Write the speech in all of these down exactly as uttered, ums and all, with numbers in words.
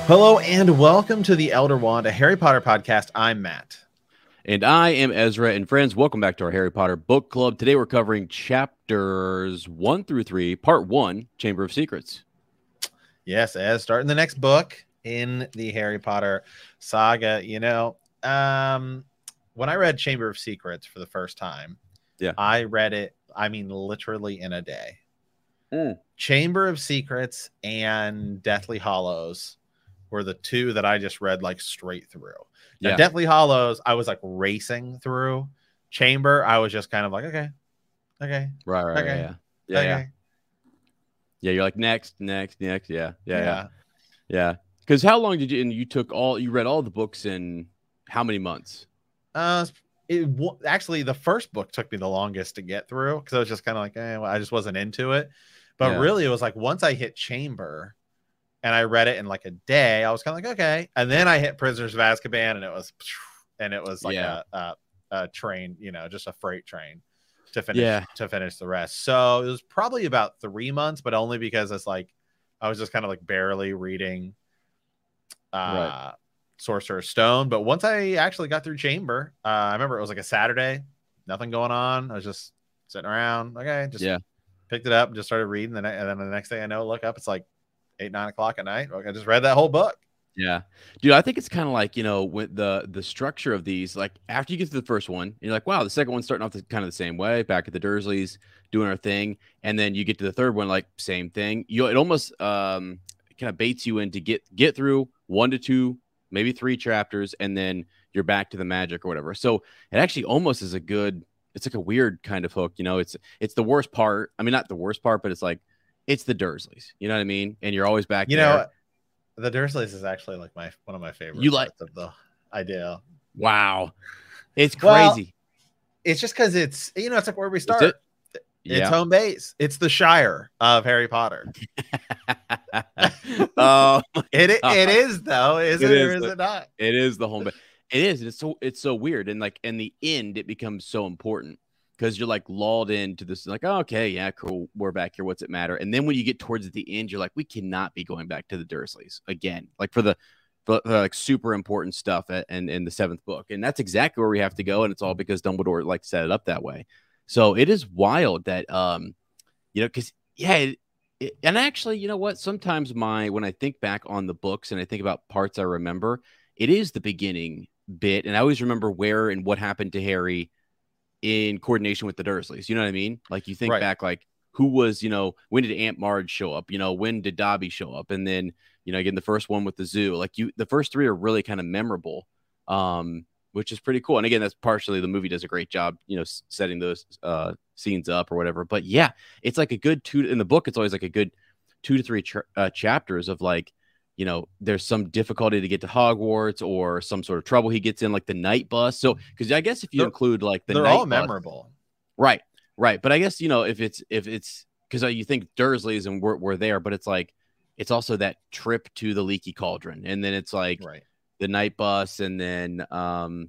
Hello and welcome to the Elder Wand, a Harry Potter podcast. I'm Matt. And I am Ezra. And friends, welcome back to our Harry Potter book club. Today we're covering chapters one through three, part one, Chamber of Secrets. Yes, as starting the next book in the Harry Potter saga. You know, um, when I read Chamber of Secrets for the first time, yeah, I read it, I mean, literally in a day. Mm. Chamber of Secrets and Deathly Hallows were the two that I just read like straight through. Now, yeah. Deathly Hallows, I was like racing through. Chamber, I was just kind of like, okay, okay, right, right, okay, yeah, yeah, okay. yeah. Yeah, you're like next, next, next. Yeah, yeah, yeah, yeah, yeah. Because how long did you? And you took all you read all the books in how many months? Uh, it actually the first book took me the longest to get through because I was just kind of like, eh, well, I just wasn't into it. But yeah. really, it was like once I hit Chamber. And I read it in like a day. I was kind of like, okay. And then I hit Prisoners of Azkaban, and it was, and it was like yeah. a, a a train, you know, just a freight train to finish yeah. to finish the rest. So it was probably about three months, but only because it's like I was just kind of like barely reading uh right. Sorcerer's Stone. But once I actually got through Chamber, uh, I remember it was like a Saturday, nothing going on. I was just sitting around. Okay, just yeah. picked it up and just started reading. And then the next thing I know, look up, it's like eight, nine o'clock at night. I just read that whole book. Yeah, dude, I think it's kind of like, you know, with the the structure of these, like after you get to the first one, you're like, wow, the second one's starting off the, kind of the same way, back at the Dursleys doing our thing. And then you get to the third one, like same thing. You it almost um kind of baits you in to get get through one to two, maybe three chapters, and then you're back to the magic or whatever. So it actually almost is a good, it's like a weird kind of hook, you know, it's it's the worst part. I mean, not the worst part, but it's like it's the Dursleys, you know what I mean? And you're always back you there. know the Dursleys is actually like my one of my favorite you parts like of the idea. Wow, it's crazy. Well, it's just because it's, you know, it's like where we start. It? Yeah. It's home base. It's the Shire of Harry Potter. Oh, it it is though, is it, it is or is the, it not? It is the home base. It is. It's so it's so weird, and like in the end, it becomes so important because you're like lulled into this, like, oh, okay, yeah, cool, we're back here. What's it matter? And then when you get towards the end, you're like, we cannot be going back to the Dursleys again, like for the, for, for like super important stuff at, and in the seventh book, and that's exactly where we have to go, and it's all because Dumbledore like set it up that way. So it is wild that, um, you know, because yeah, it, it, and actually, you know what? Sometimes my when I think back on the books and I think about parts I remember, it is the beginning bit, and I always remember where and what happened to Harry in coordination with the Dursleys. You know what I mean? Like you think right. back, like who was, you know, when did Aunt Marge show up? You know, when did Dobby show up? And then, you know, again, the first one with the zoo, like you, the first three are really kind of memorable, um, which is pretty cool. And again, that's partially the movie does a great job, you know, setting those uh, scenes up or whatever. But yeah, it's like a good two in the book. It's always like a good two to three ch- uh, chapters of like, you know, there's some difficulty to get to Hogwarts or some sort of trouble he gets in, like the night bus. So, because I guess if you they're, include like the they're night all bus, memorable, right, right. But I guess, you know, if it's if it's because you think Dursleys and we're, we're there, but it's like it's also that trip to the Leaky Cauldron, and then it's like right. the night bus, and then um,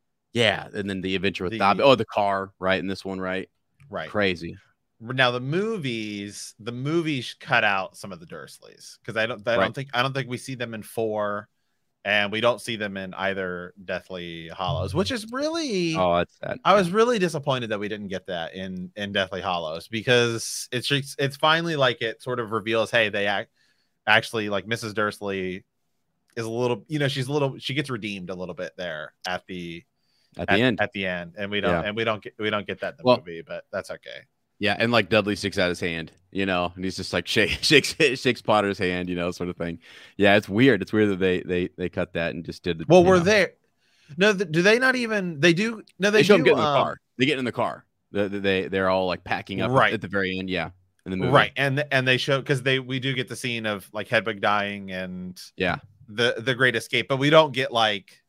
yeah, and then the adventure with the, Dobby. Oh, the car, right? In this one, right, right, crazy. Now the movies, the movies cut out some of the Dursleys because I don't, I don't right. think, I don't think we see them in four, and we don't see them in either Deathly Hallows, which is really, oh, that's that. I was really disappointed that we didn't get that in in Deathly Hallows because it's just, it's finally like it sort of reveals, hey, they act actually like Missus Dursley is a little, you know, she's a little, she gets redeemed a little bit there at the at the at, end at the end, and we don't, yeah. and we don't get, we don't get that in the well, movie, but that's okay. Yeah, and like Dudley sticks out his hand, you know, and he's just like shake, shakes shakes Potter's hand, you know, sort of thing. Yeah, it's weird. It's weird that they they they cut that and just did. Well, we're know. there. No, th- do they not even? They do. No, they, they show do. Them get in the um, car. They get in the car. They, they they're all like packing up right at the very end. Yeah, in the movie. Right, and and they show because they we do get the scene of like Hedwig dying and yeah, the the Great Escape, but we don't get like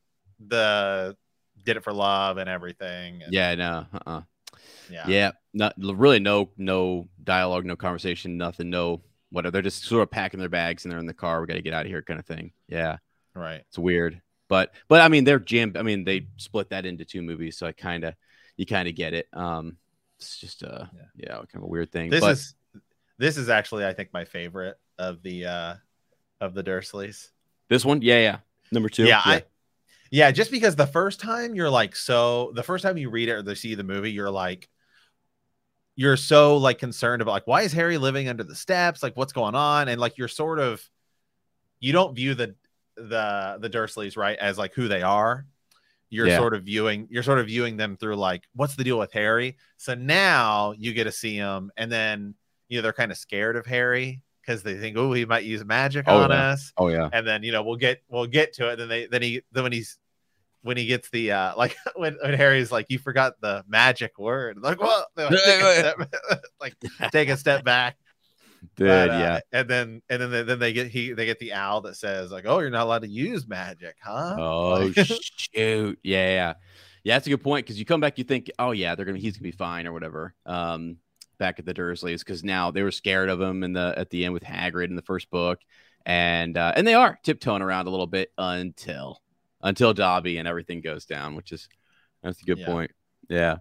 the did it for love and everything. And, yeah, no, uh, uh-uh. yeah, yeah, not really. No, no dialogue, no conversation, nothing. No, whatever. They're just sort of packing their bags and they're in the car. We got to get out of here, kind of thing. Yeah, right. It's weird, but but I mean, they're jammed. I mean, they split that into two movies, so I kind of you kind of get it. Um, it's just uh, yeah. yeah, kind of a weird thing. This but, is this is actually, I think, my favorite of the uh of the Dursleys. This one, yeah, yeah, number two, Yeah, yeah. I yeah, just because the first time you're like so the first time you read it or they see the movie, you're like you're so like concerned about like why is Harry living under the steps? Like what's going on? And like you're sort of you don't view the the the Dursleys right as like who they are. You're Yeah. sort of viewing you're sort of viewing them through like what's the deal with Harry? So now you get to see him, and then you know they're kind of scared of Harry because they think, oh, he might use magic Oh, on yeah. us. Oh, yeah. And then you know we'll get we'll get to it. Then they then he then when he's when he gets the uh like when, when Harry's like, you forgot the magic word, like well like, take a step, like take a step back. Dude, But, uh, yeah. and then and then they, then they get he they get the owl that says like, oh, you're not allowed to use magic, huh? Oh Like, shoot, yeah, yeah, yeah. That's a good point because you come back, you think, oh yeah, they're gonna he's gonna be fine or whatever. Um, back at the Dursleys because now they were scared of him in the at the end with Hagrid in the first book, and uh, and they are tiptoeing around a little bit until until Dobby and everything goes down, which is that's a good Yeah. point. Yeah.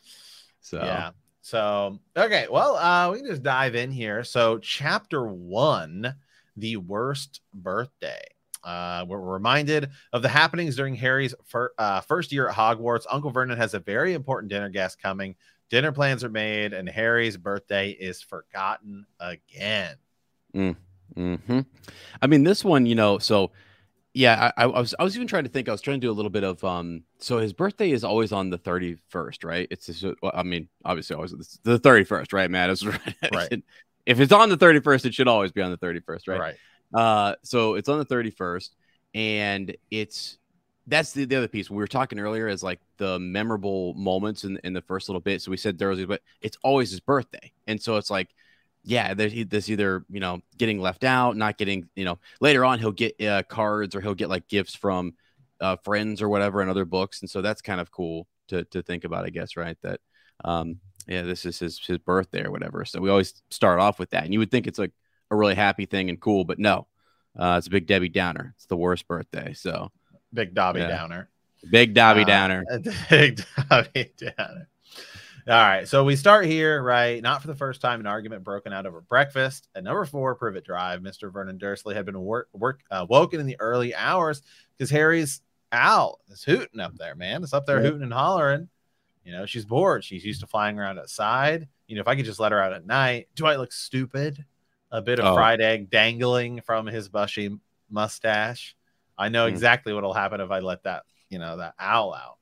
So yeah. So okay, well, uh, we can just dive in here. So chapter one, the worst birthday. Uh, we're reminded of the happenings during Harry's fir- uh, first year at Hogwarts. Uncle Vernon has a very important dinner guest coming. Dinner plans are made, and Harry's birthday is forgotten again. Mm, hmm I mean, this one, you know, so yeah, I, I was I was even trying to think. I was trying to do a little bit of um. So his birthday is always on the thirty-first, right? It's just, well, I mean, obviously always it's the thirty-first, right, Matt? It's right. Right. If it's on the thirty-first, it should always be on the thirty-first, right? Right. Uh, so it's on the thirty-first, and it's that's the, the other piece we were talking earlier is like the memorable moments in in the first little bit. So we said Dursley, but it's always his birthday, and so it's like, yeah, there's, there's either, you know, getting left out, not getting, you know, later on he'll get uh, cards or he'll get like gifts from uh, friends or whatever in other books, and so that's kind of cool to to think about, I guess, right? That um, yeah, this is his his birthday or whatever. So we always start off with that, and you would think it's like a really happy thing and cool, but no, uh, it's a big Debbie Downer. It's the worst birthday. So Big Dobby yeah. Downer. Big Dobby Uh, Downer. Big Dobby Downer. All right, so we start here, right? Not for the first time, an argument broken out over breakfast. At number four, Privet Drive, Mister Vernon Dursley had been work, work uh, woken in the early hours because Harry's owl is hooting up there, man. It's up there Yep. hooting and hollering. You know, she's bored. She's used to flying around outside. You know, if I could just let her out at night, do I look stupid? A bit of Oh. fried egg dangling from his bushy mustache. I know Mm. exactly what will happen if I let that, you know, that owl out.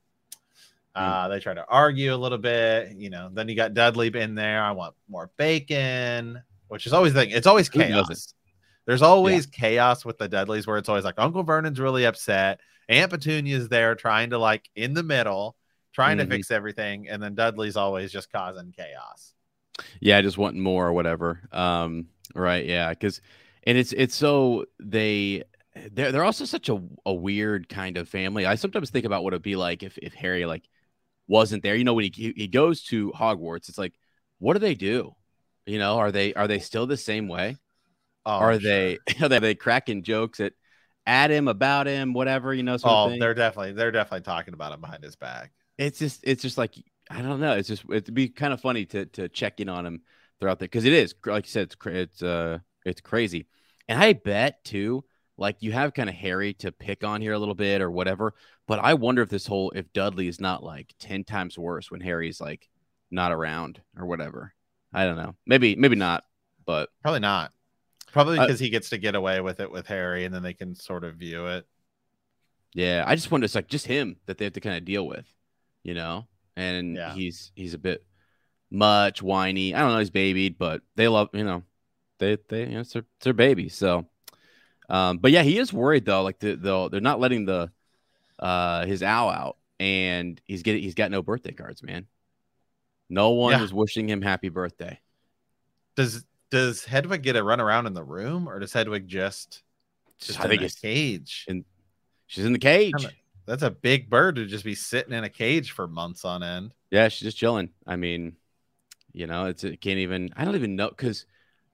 Uh, they try to argue a little bit, you know. Then you got Dudley in there. I want more bacon, which is always the thing. It's always Who chaos. doesn't? There's always chaos with the Dudleys, where it's always like Uncle Vernon's really upset, Aunt Petunia's there trying to like in the middle, trying Mhm. to fix everything, and then Dudley's always just causing chaos. Yeah, just wanting more or whatever. Um, right, yeah, because and it's it's so they they're they're also such a, a weird kind of family. I sometimes think about what it'd be like if if Harry like wasn't there. You know, when he he goes to Hogwarts, it's like, what do they do? You know, are they are they still the same way? Oh, are I'm they sure. are they, they cracking jokes at at him about him, whatever, you know, sort of Oh, thing? they're definitely they're definitely talking about him behind his back. It's just it's just like I don't know. It's just it'd be kind of funny to to check in on him throughout there because it is like you said, it's cra- it's uh it's crazy, and I bet too. Like you have kind of Harry to pick on here a little bit or whatever, but I wonder if this whole if Dudley is not like ten times worse when Harry's like not around or whatever. I don't know. Maybe maybe not, but Probably not. Probably Uh, because he gets to get away with it with Harry, and then they can sort of view it. yeah, I just wonder it's like just him that they have to kind of deal with, you know. And Yeah. he's he's a bit much whiny. I don't know, he's babied, but they love you know, they they you know, it's their, it's their baby. So, um, but yeah, he is worried though. Like the, the they're not letting the uh his owl out, and he's getting he's got no birthday cards, man. No one Yeah. was wishing him happy birthday. Does does Hedwig get a run around in the room, or does Hedwig just just I in think a it's cage? in she's in the cage. Kinda- That's a big bird to just be sitting in a cage for months on end. Yeah, she's just chilling. I mean, you know, it's it can't even. I don't even know because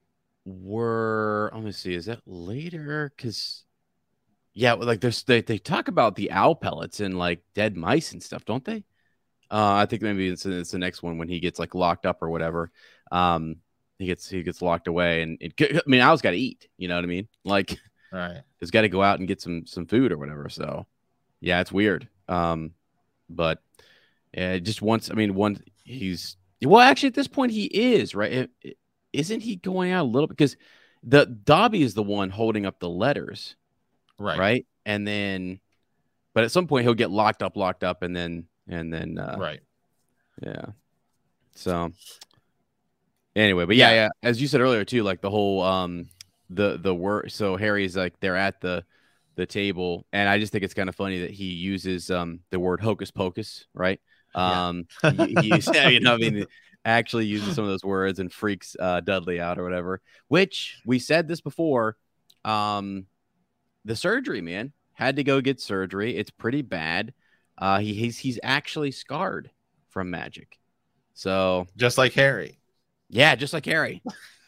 we're. Let me see. Is that later? Because yeah, like there's they they talk about the owl pellets and like dead mice and stuff, don't they? Uh, I think maybe it's, it's the next one when he gets like locked up or whatever. Um, he gets he gets locked away, and it, I mean, owls got to eat. You know what I mean? Like Right. He's got to go out and get some some food or whatever. So yeah, it's weird. Um, but yeah, just once. I mean, one he's well, actually, at this point, he is right. It, it, isn't he going out a little because the Dobby is the one holding up the letters, Right. right? And then, but at some point, he'll get locked up, locked up, and then and then uh, right. Yeah. So anyway, but yeah, Yeah. yeah, as you said earlier too, like the whole um the the word. So Harry's like they're at the the table, and I just think it's kind of funny that he uses um the word hocus pocus, right? Um, Yeah. he, he's you know, I mean, actually uses some of those words and freaks uh, Dudley out or whatever. Which we said this before. Um, the surgery, man, had to go get surgery. It's pretty bad. Uh, he he's he's actually scarred from magic. So just like Harry. Yeah, just like Harry.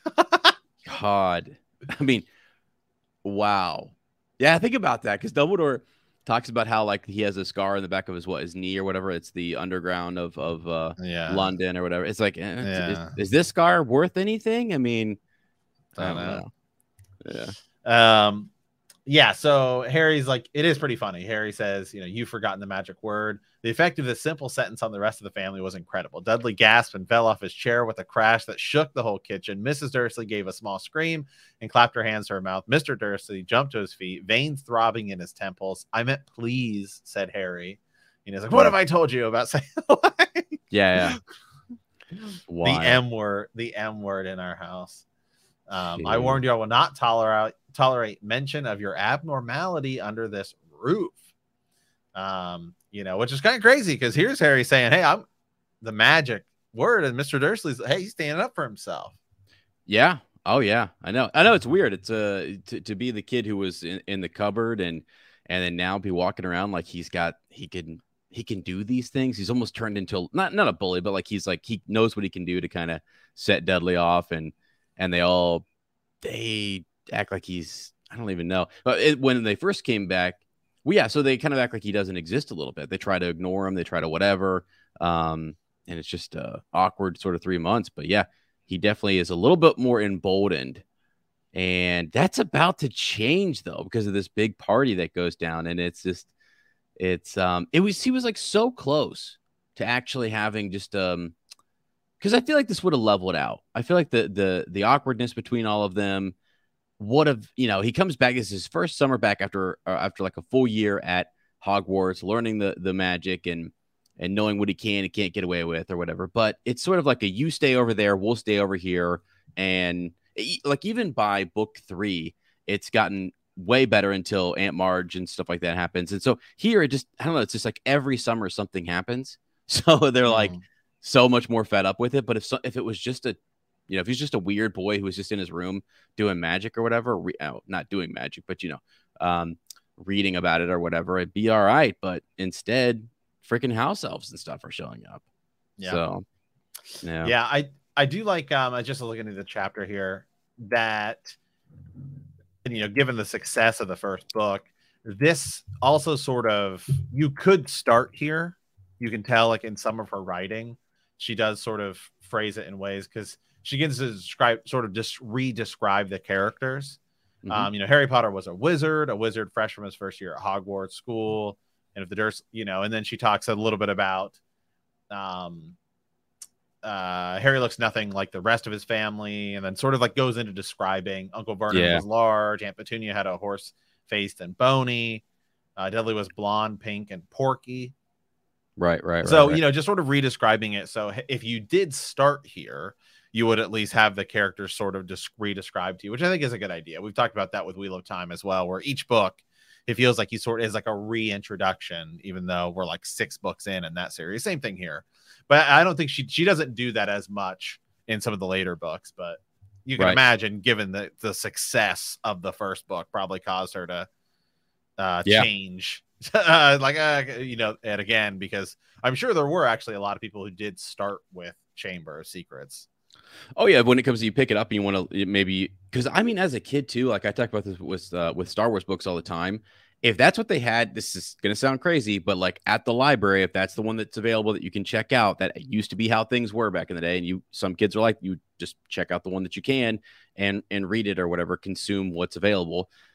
God, I mean, wow. Yeah, think about that because Dumbledore talks about how like he has a scar in the back of his what his knee or whatever. It's the underground of of uh, yeah. London or whatever. It's like, eh, yeah. is, is this scar worth anything? I mean, I don't, I don't know. know. Yeah. Um. Yeah, so Harry's like, it is pretty funny. Harry says, you know, you've forgotten the magic word. The effect of this simple sentence on the rest of the family was incredible. Dudley gasped and fell off his chair with a crash that shook the whole kitchen. Missus Dursley gave a small scream and clapped her hands to her mouth. Mister Dursley jumped to his feet, veins throbbing in his temples. I meant please, said Harry. And he's like, what have I told you about saying Yeah, yeah. The M word, the M word in our house. Um, I warned you I will not tolerate tolerate mention of your abnormality under this roof. Um, you know, which is kind of crazy because here's Harry saying, hey, I'm the magic word, and Mister Dursley's hey, he's standing up for himself. Yeah. Oh yeah. I know. I know it's weird. It's uh to, to be the kid who was in, in the cupboard and and then now be walking around like he's got he can he can do these things. He's almost turned into not not a bully, but like he's like he knows what he can do to kind of set Dudley off and and they all they act like he's I don't even know. But it, when they first came back, well, yeah, so they kind of act like he doesn't exist a little bit. They try to ignore him. They try to whatever. Um, and it's just uh, awkward sort of three months. But yeah, he definitely is a little bit more emboldened. And that's about to change, though, because of this big party that goes down. And it's just it's um it was he was like so close to actually having just um because I feel like this would have leveled out. I feel like the the the awkwardness between all of them would have, you know, he comes back. It's his first summer back after uh, after like a full year at Hogwarts, learning the the magic and and knowing what he can and can't get away with or whatever. But it's sort of like a you stay over there, we'll stay over here. And like even by book three, it's gotten way better until Aunt Marge and stuff like that happens. And so here it just, I don't know, it's just like every summer something happens. So they're mm. like so much more fed up with it. But if so, if it was just a, you know, if he's just a weird boy who was just in his room doing magic or whatever, re- oh, not doing magic, but, you know, um, reading about it or whatever, it'd be all right. But instead, freaking house elves and stuff are showing up. Yeah. So, yeah. Yeah. I, I do like, um, I just looking at the chapter here that, you know, given the success of the first book, this also sort of, you could start here. You can tell, like, in some of her writing, she does sort of phrase it in ways because she begins to describe, sort of just re-describe the characters. Mm-hmm. Um, you know, Harry Potter was a wizard, a wizard fresh from his first year at Hogwarts school. And if the Durst, you know, and then she talks a little bit about, um, uh, Harry looks nothing like the rest of his family, and then sort of like goes into describing Uncle Vernon yeah. was large, Aunt Petunia had a horse faced and bony, uh, Dudley was blonde, pink, and porky. Right, right. So, right, you know, just sort of re-describing it. So if you did start here, you would at least have the characters sort of just re-described to you, which I think is a good idea. We've talked about that with Wheel of Time as well, where each book, it feels like he sort of is like a reintroduction, even though we're like six books in in that series. Same thing here. But I don't think she she doesn't do that as much in some of the later books. But you can right. imagine, given the, the success of the first book, probably caused her to uh, yeah. change. uh, like, uh, you know, and again, because I'm sure there were actually a lot of people who did start with Chamber of Secrets. Oh yeah, when it comes to you pick it up and you want to maybe, because I mean, as a kid too, like I talk about this with uh, with Star Wars books all the time. If that's what they had, this is gonna sound crazy, but like at the library, if that's the one that's available that you can check out, that used to be how things were back in the day. And you, some kids are like, you just check out the one that you can and and read it or whatever, consume what's available.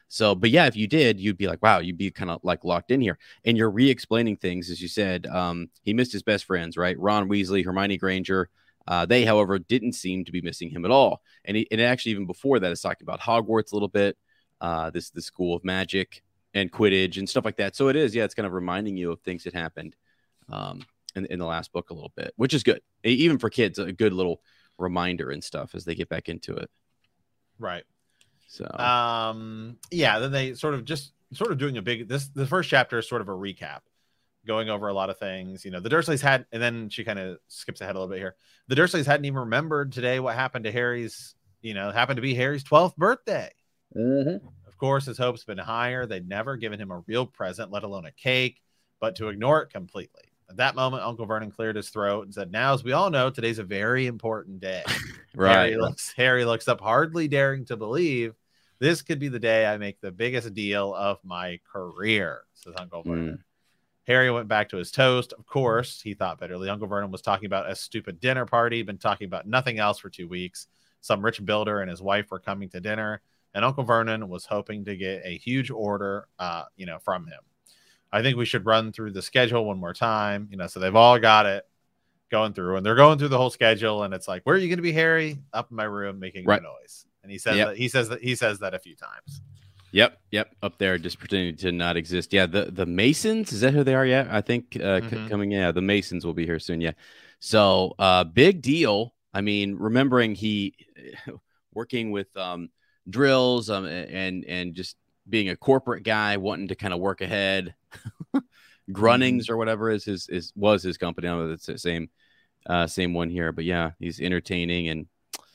So, but yeah, if you did, you'd be like, wow, you'd be kind of like locked in here. And you're re-explaining things, as you said. Um, he missed his best friends, right? Ron Weasley, Hermione Granger. Uh, they, however, didn't seem to be missing him at all. And, he, and actually, even before that, it's talking about Hogwarts a little bit, uh, this the school of magic and Quidditch and stuff like that. So it is, yeah, it's kind of reminding you of things that happened um, in, in the last book a little bit, which is good. Even for kids, a good little reminder and stuff as they get back into it. Right. So, um, yeah, then they sort of just sort of doing a big, this, the first chapter is sort of a recap, going over a lot of things. You know, the Dursleys had, and then she kind of skips ahead a little bit here. The Dursleys hadn't even remembered today what happened to Harry's, you know, happened to be Harry's twelfth birthday. mm-hmm. Of course, his hopes been higher. They'd never given him a real present, let alone a cake, but to ignore it completely. At that moment, Uncle Vernon cleared his throat and said, now, as we all know, today's a very important day. Right. Harry looks, Harry looks up, hardly daring to believe this could be the day I make the biggest deal of my career, says Uncle Vernon. Mm. Harry went back to his toast. Of course, he thought bitterly. Uncle Vernon was talking about a stupid dinner party, been talking about nothing else for two weeks. Some rich builder and his wife were coming to dinner, and Uncle Vernon was hoping to get a huge order, uh, you know, from him. I think we should run through the schedule one more time, you know, so they've all got it going through, and they're going through the whole schedule, and it's like, where are you going to be, Harry? Up in my room making right. noise. And he says, yep. that, he says that he says that a few times. Yep. Yep. Up there, just pretending to not exist. Yeah. The, the Masons, is that who they are yet? I think uh, mm-hmm. c- coming. Yeah. The Masons will be here soon. Yeah. So uh, big deal. I mean, remembering he working with um, drills um, and, and just being a corporate guy, wanting to kind of work ahead. Grunnings mm-hmm. or whatever is his, is, was his company. I don't know if it's the same, uh, same one here, but yeah, he's entertaining and,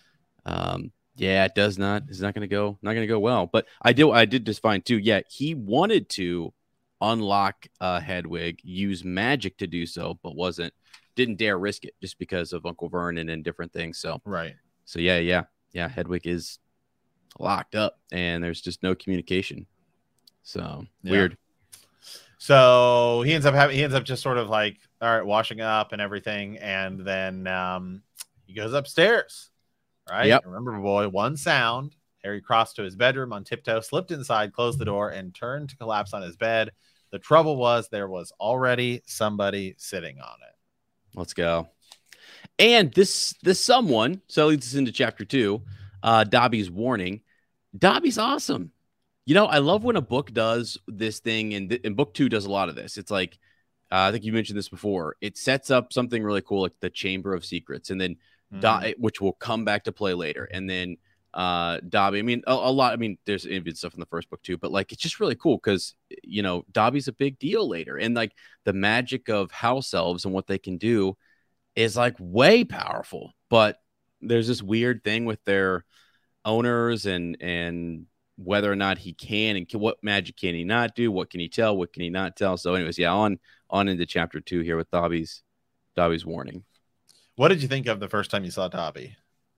um, yeah, it does not. It's not going to go. Not going to go well. But I did. I did just find too. Yeah, he wanted to unlock uh, Hedwig, use magic to do so, but wasn't. Didn't dare risk it just because of Uncle Vernon and different things. So right. So yeah, yeah, yeah. Hedwig is locked up, and there's just no communication. So yeah. Weird. So he ends up having. He ends up just sort of like, all right, washing up and everything, and then um, he goes upstairs. Right. Yep. Remember, boy, one sound. Harry crossed to his bedroom on tiptoe, slipped inside, closed the door, and turned to collapse on his bed. The trouble was there was already somebody sitting on it. Let's go. And this this someone, so leads us into chapter two, uh, Dobby's warning. Dobby's awesome. You know, I love when a book does this thing, and, th- and book two does a lot of this. It's like, uh, I think you mentioned this before. It sets up something really cool, like the Chamber of Secrets, and then Do- which will come back to play later. And then uh, Dobby, I mean, a, a lot, I mean, there's even stuff in the first book too, but like, it's just really cool because, you know, Dobby's a big deal later. And like the magic of house elves and what they can do is like way powerful. But there's this weird thing with their owners and, and whether or not he can and can, what magic can he not do? What can he tell? What can he not tell? So anyways, yeah, on, on into chapter two here with Dobby's, Dobby's warning. What did you think of the first time you saw Dobby?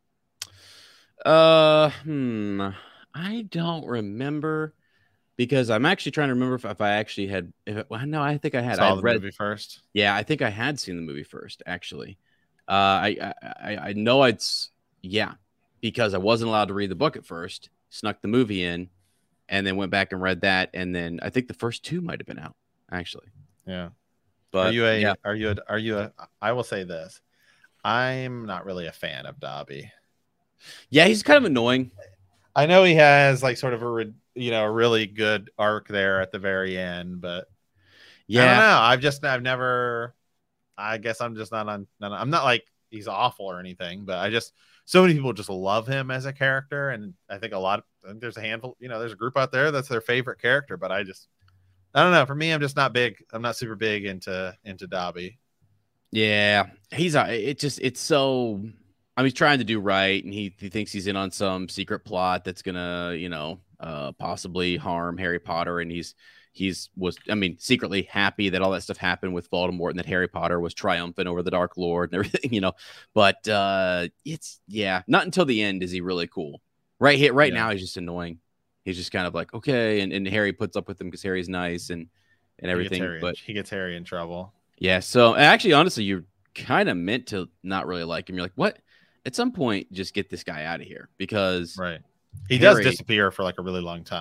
Uh, hmm. I don't remember because I'm actually trying to remember if, if I actually had. If, well, no, I think I had. Saw I had the read, movie first. Yeah, I think I had seen the movie first. Actually, uh, I, I I know I'd yeah because I wasn't allowed to read the book at first. Snuck the movie in, and then went back and read that, and then I think the first two might have been out actually. Yeah, but are you a? Yeah. Are you a? Are you a? I will say this. I'm not really a fan of Dobby. Yeah, he's kind of annoying. I know he has like sort of a, you know, a really good arc there at the very end, but yeah, I don't know. I've just, I've never, I guess I'm just not on, not, I'm not like he's awful or anything, but I just, so many people just love him as a character. And I think a lot of, I think there's a handful, you know, there's a group out there that's their favorite character, but I just, I don't know. For me, I'm just not big. I'm not super big into, into Dobby. Yeah, he's it just it's so I mean he's trying to do right and he, he thinks he's in on some secret plot that's gonna, you know, uh possibly harm Harry Potter, and he's he's was I mean secretly happy that all that stuff happened with Voldemort and that Harry Potter was triumphant over the Dark Lord and everything, you know. But uh it's yeah, not until the end is he really cool. Right here right yeah. now he's just annoying. He's just kind of like, okay, and, and Harry puts up with him because Harry's nice and and everything. He but he gets Harry in trouble. Yeah, so actually, honestly, you're kind of meant to not really like him. You're like, what? At some point, just get this guy out of here because right, he Harry, does disappear for like a really long time.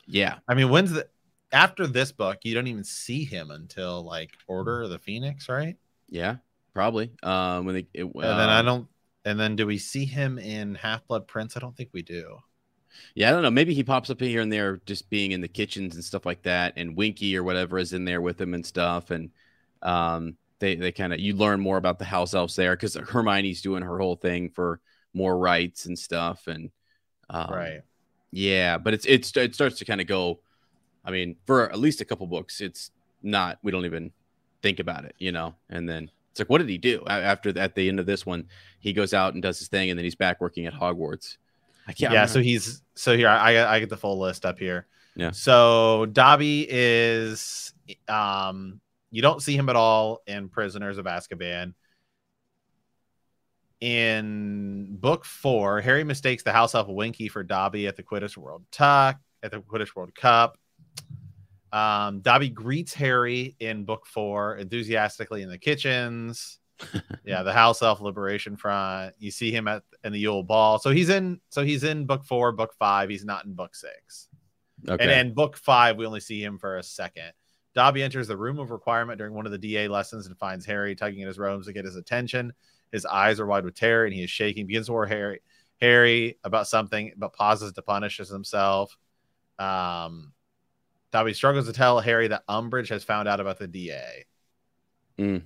Yeah. I mean, when's the after this book? You don't even see him until like Order of the Phoenix, right? Yeah, probably. Um, when they it, And then I um, don't. And then do we see him in Half Blood Prince? I don't think we do. yeah, I don't know. Maybe he pops up here and there, just being in the kitchens and stuff like that. And Winky or whatever is in there with him and stuff. And um, they they kind of you learn more about the house elves there because Hermione's doing her whole thing for more rights and stuff. And um, Right. yeah, but it's it's it starts to kind of go. I mean, for at least a couple books, it's not. We don't even think about it, you know. And then it's like, what did he do after at the end of this one? He goes out and does his thing, and then he's back working at Hogwarts. I can't. Yeah. Remember. So he's so here. I I get the full list up here. Yeah. So Dobby is. Um. You don't see him at all in Prisoners of Azkaban. In book four, Harry mistakes the house elf Winky for Dobby at the Quidditch World Tuck at the Quidditch World Cup. Um, Dobby greets Harry in book four enthusiastically in the kitchens. Yeah, the house elf liberation front. You see him at in the Yule Ball. So he's in. So he's in book four, book five. He's not in book six. Okay. And in book five, we only see him for a second. Dobby enters the room of requirement during one of the D A lessons and finds Harry tugging at his robes to get his attention. His eyes are wide with terror, and he is shaking. Begins to warn Harry, Harry about something, but pauses to punish himself. Um, Dobby struggles to tell Harry that Umbridge has found out about the D A. Mm.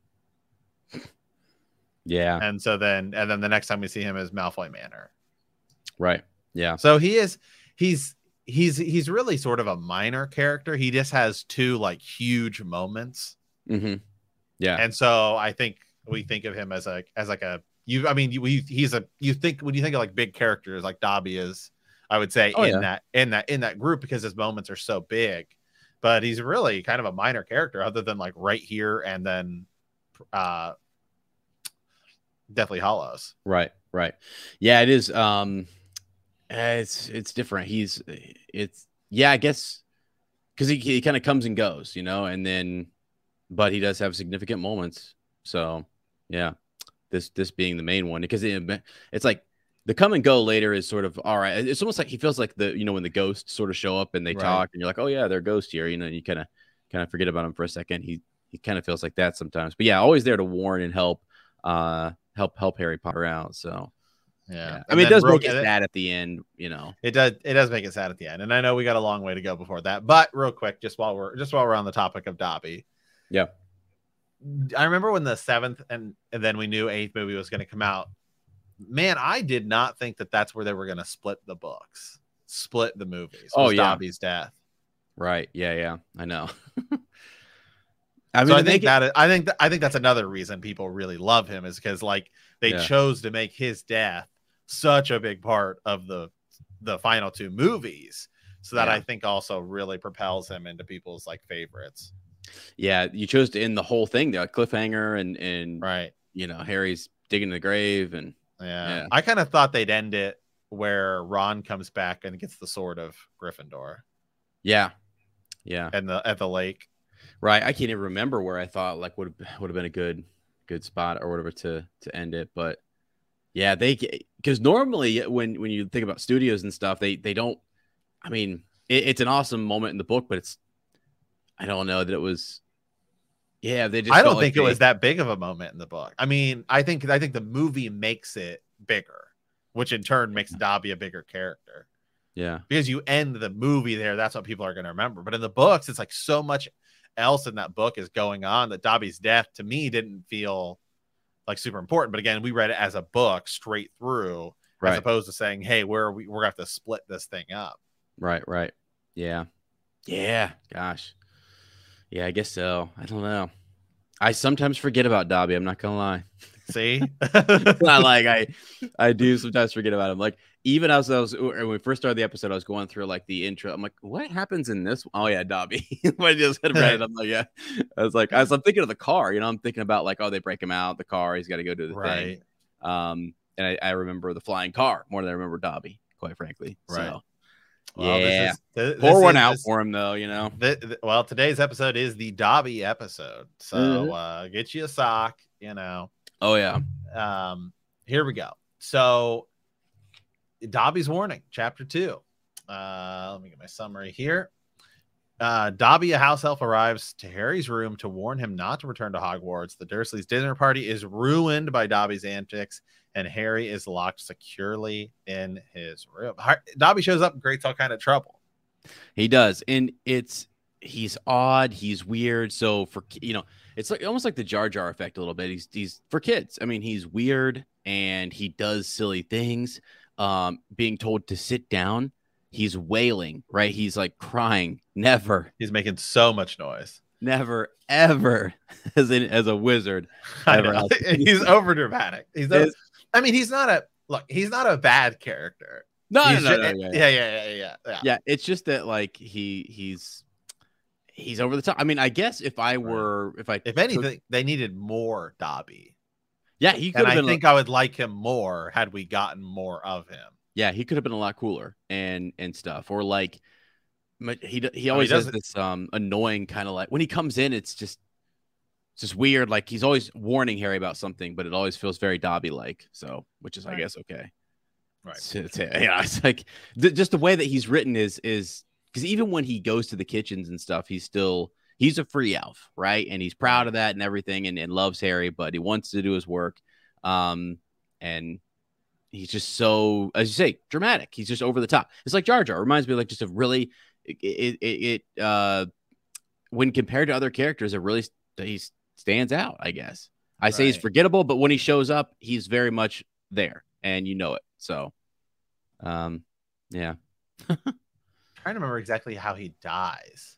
Yeah. And so then, and then the next time we see him is Malfoy Manor. Right. Yeah. So he is, he's, he's, he's really sort of a minor character. He just has two like huge moments. Mm-hmm. Yeah. And so I think we think of him as a, as like a, you, I mean, you, he's a, you think, when you think of like big characters, like Dobby is, I would say oh, in yeah. that, in that, in that group, because his moments are so big, but he's really kind of a minor character other than like right here. And then, uh, Deathly Hallows. Right. Right. Yeah, it is. Um, it's, it's different. He's, it's, yeah, I guess because he, he kind of comes and goes, you know, and then, but he does have significant moments. So yeah, this, this being the main one, because it, it's like the come and go later is sort of, all right. It's almost like he feels like the, you know, when the ghosts sort of show up and they Right. talk and you're like, oh yeah, they're ghosts here, you know, and you kind of, kind of forget about him for a second. He, he kind of feels like that sometimes, but yeah, always there to warn and help, uh, help, help Harry Potter out. So yeah, yeah. I mean, it does real, make it sad at the end, you know. It does. It does make it sad at the end, and I know we got a long way to go before that. But real quick, just while we're just while we're on the topic of Dobby, yeah, I remember when the seventh and and then we knew eighth movie was going to come out. Man, I did not think that that's where they were going to split the books, split the movies. Oh yeah, Dobby's death. Right. Yeah. Yeah. I know. I mean, so I think it, that is, I think th- I think that's another reason people really love him is because like they yeah. chose to make his death such a big part of the the final two movies, so that yeah. I think also really propels him into people's like favorites. Yeah, you chose to end the whole thing, the cliffhanger, and and right, you know, Harry's digging the grave, and yeah, yeah. I kind of thought they'd end it where Ron comes back and gets the sword of Gryffindor. Yeah, yeah, and the at the lake. Right, I can't even remember where I thought like would would have been a good good spot or whatever to to end it, but yeah, they because normally when when you think about studios and stuff, they they don't. I mean, it, it's an awesome moment in the book, but it's I don't know that it was. Yeah, they just. I don't like think they, it was that big of a moment in the book. I mean, I think I think the movie makes it bigger, which in turn makes Dobby a bigger character. Yeah, because you end the movie there, that's what people are going to remember. But in the books, it's like so much else in that book is going on that Dobby's death to me didn't feel like super important. But again, we read it as a book straight through, right. as opposed to saying, "Hey, where are we? We're going to have to split this thing up." Right, right, yeah, yeah. Gosh, yeah, I guess so. I don't know. I sometimes forget about Dobby. I'm not gonna lie. See, it's not like I, I do sometimes forget about him. Like even as I was when we first started the episode, I was going through like the intro. I'm like, what happens in this? Oh yeah, Dobby. When I just had read it, I'm like, yeah. I was like, as I'm thinking of the car, you know, I'm thinking about like, oh, they break him out the car. He's got to go do the right. thing. Um, and I, I remember the flying car more than I remember Dobby, quite frankly. Right. So, well, yeah, this is, this, pour this one is, out this, for him though. You know. Th- th- well, today's episode is the Dobby episode, so mm-hmm. uh, get you a sock. You know. Oh yeah. Um, here we go. So Dobby's warning, chapter two. Uh, let me get my summary here. Uh, Dobby, a house elf, arrives to Harry's room to warn him not to return to Hogwarts. The Dursleys' dinner party is ruined by Dobby's antics, and Harry is locked securely in his room. Dobby shows up and creates all kind of trouble. He does, and it's he's odd, he's weird. So for you know, it's like almost like the Jar Jar effect a little bit. He's he's for kids. I mean, he's weird and he does silly things. Um, being told to sit down, he's wailing, right? He's like crying. Never. He's making so much noise. Never, ever, as in, as a wizard. Ever. He's over dramatic. He's. A, I mean, he's not a look. He's not a bad character. No, no, no, no, no, no, yeah, yeah, yeah, yeah, yeah. Yeah, it's just that like he he's he's over the top. I mean, I guess if I were right. if I if anything, took, they needed more Dobby. Yeah, he could. And have I been think a, I would like him more had we gotten more of him. Yeah, he could have been a lot cooler and and stuff. Or like he he always oh, he has this um annoying kind of like when he comes in, it's just it's just weird. Like he's always warning Harry about something, but it always feels very Dobby like. So, which is right. I guess okay. Right. So, it's, yeah, it's like th- just the way that he's written is is because even when he goes to the kitchens and stuff, he's still he's a free elf, right? And he's proud of that and everything, and, and loves Harry, but he wants to do his work. Um, and he's just so, as you say, dramatic. He's just over the top. It's like Jar Jar. It reminds me of like just a really, it, it, it uh, when compared to other characters, it really he stands out. I guess I say right. he's forgettable, but when he shows up, he's very much there, and you know it. So, um, yeah. Trying to remember exactly how he dies.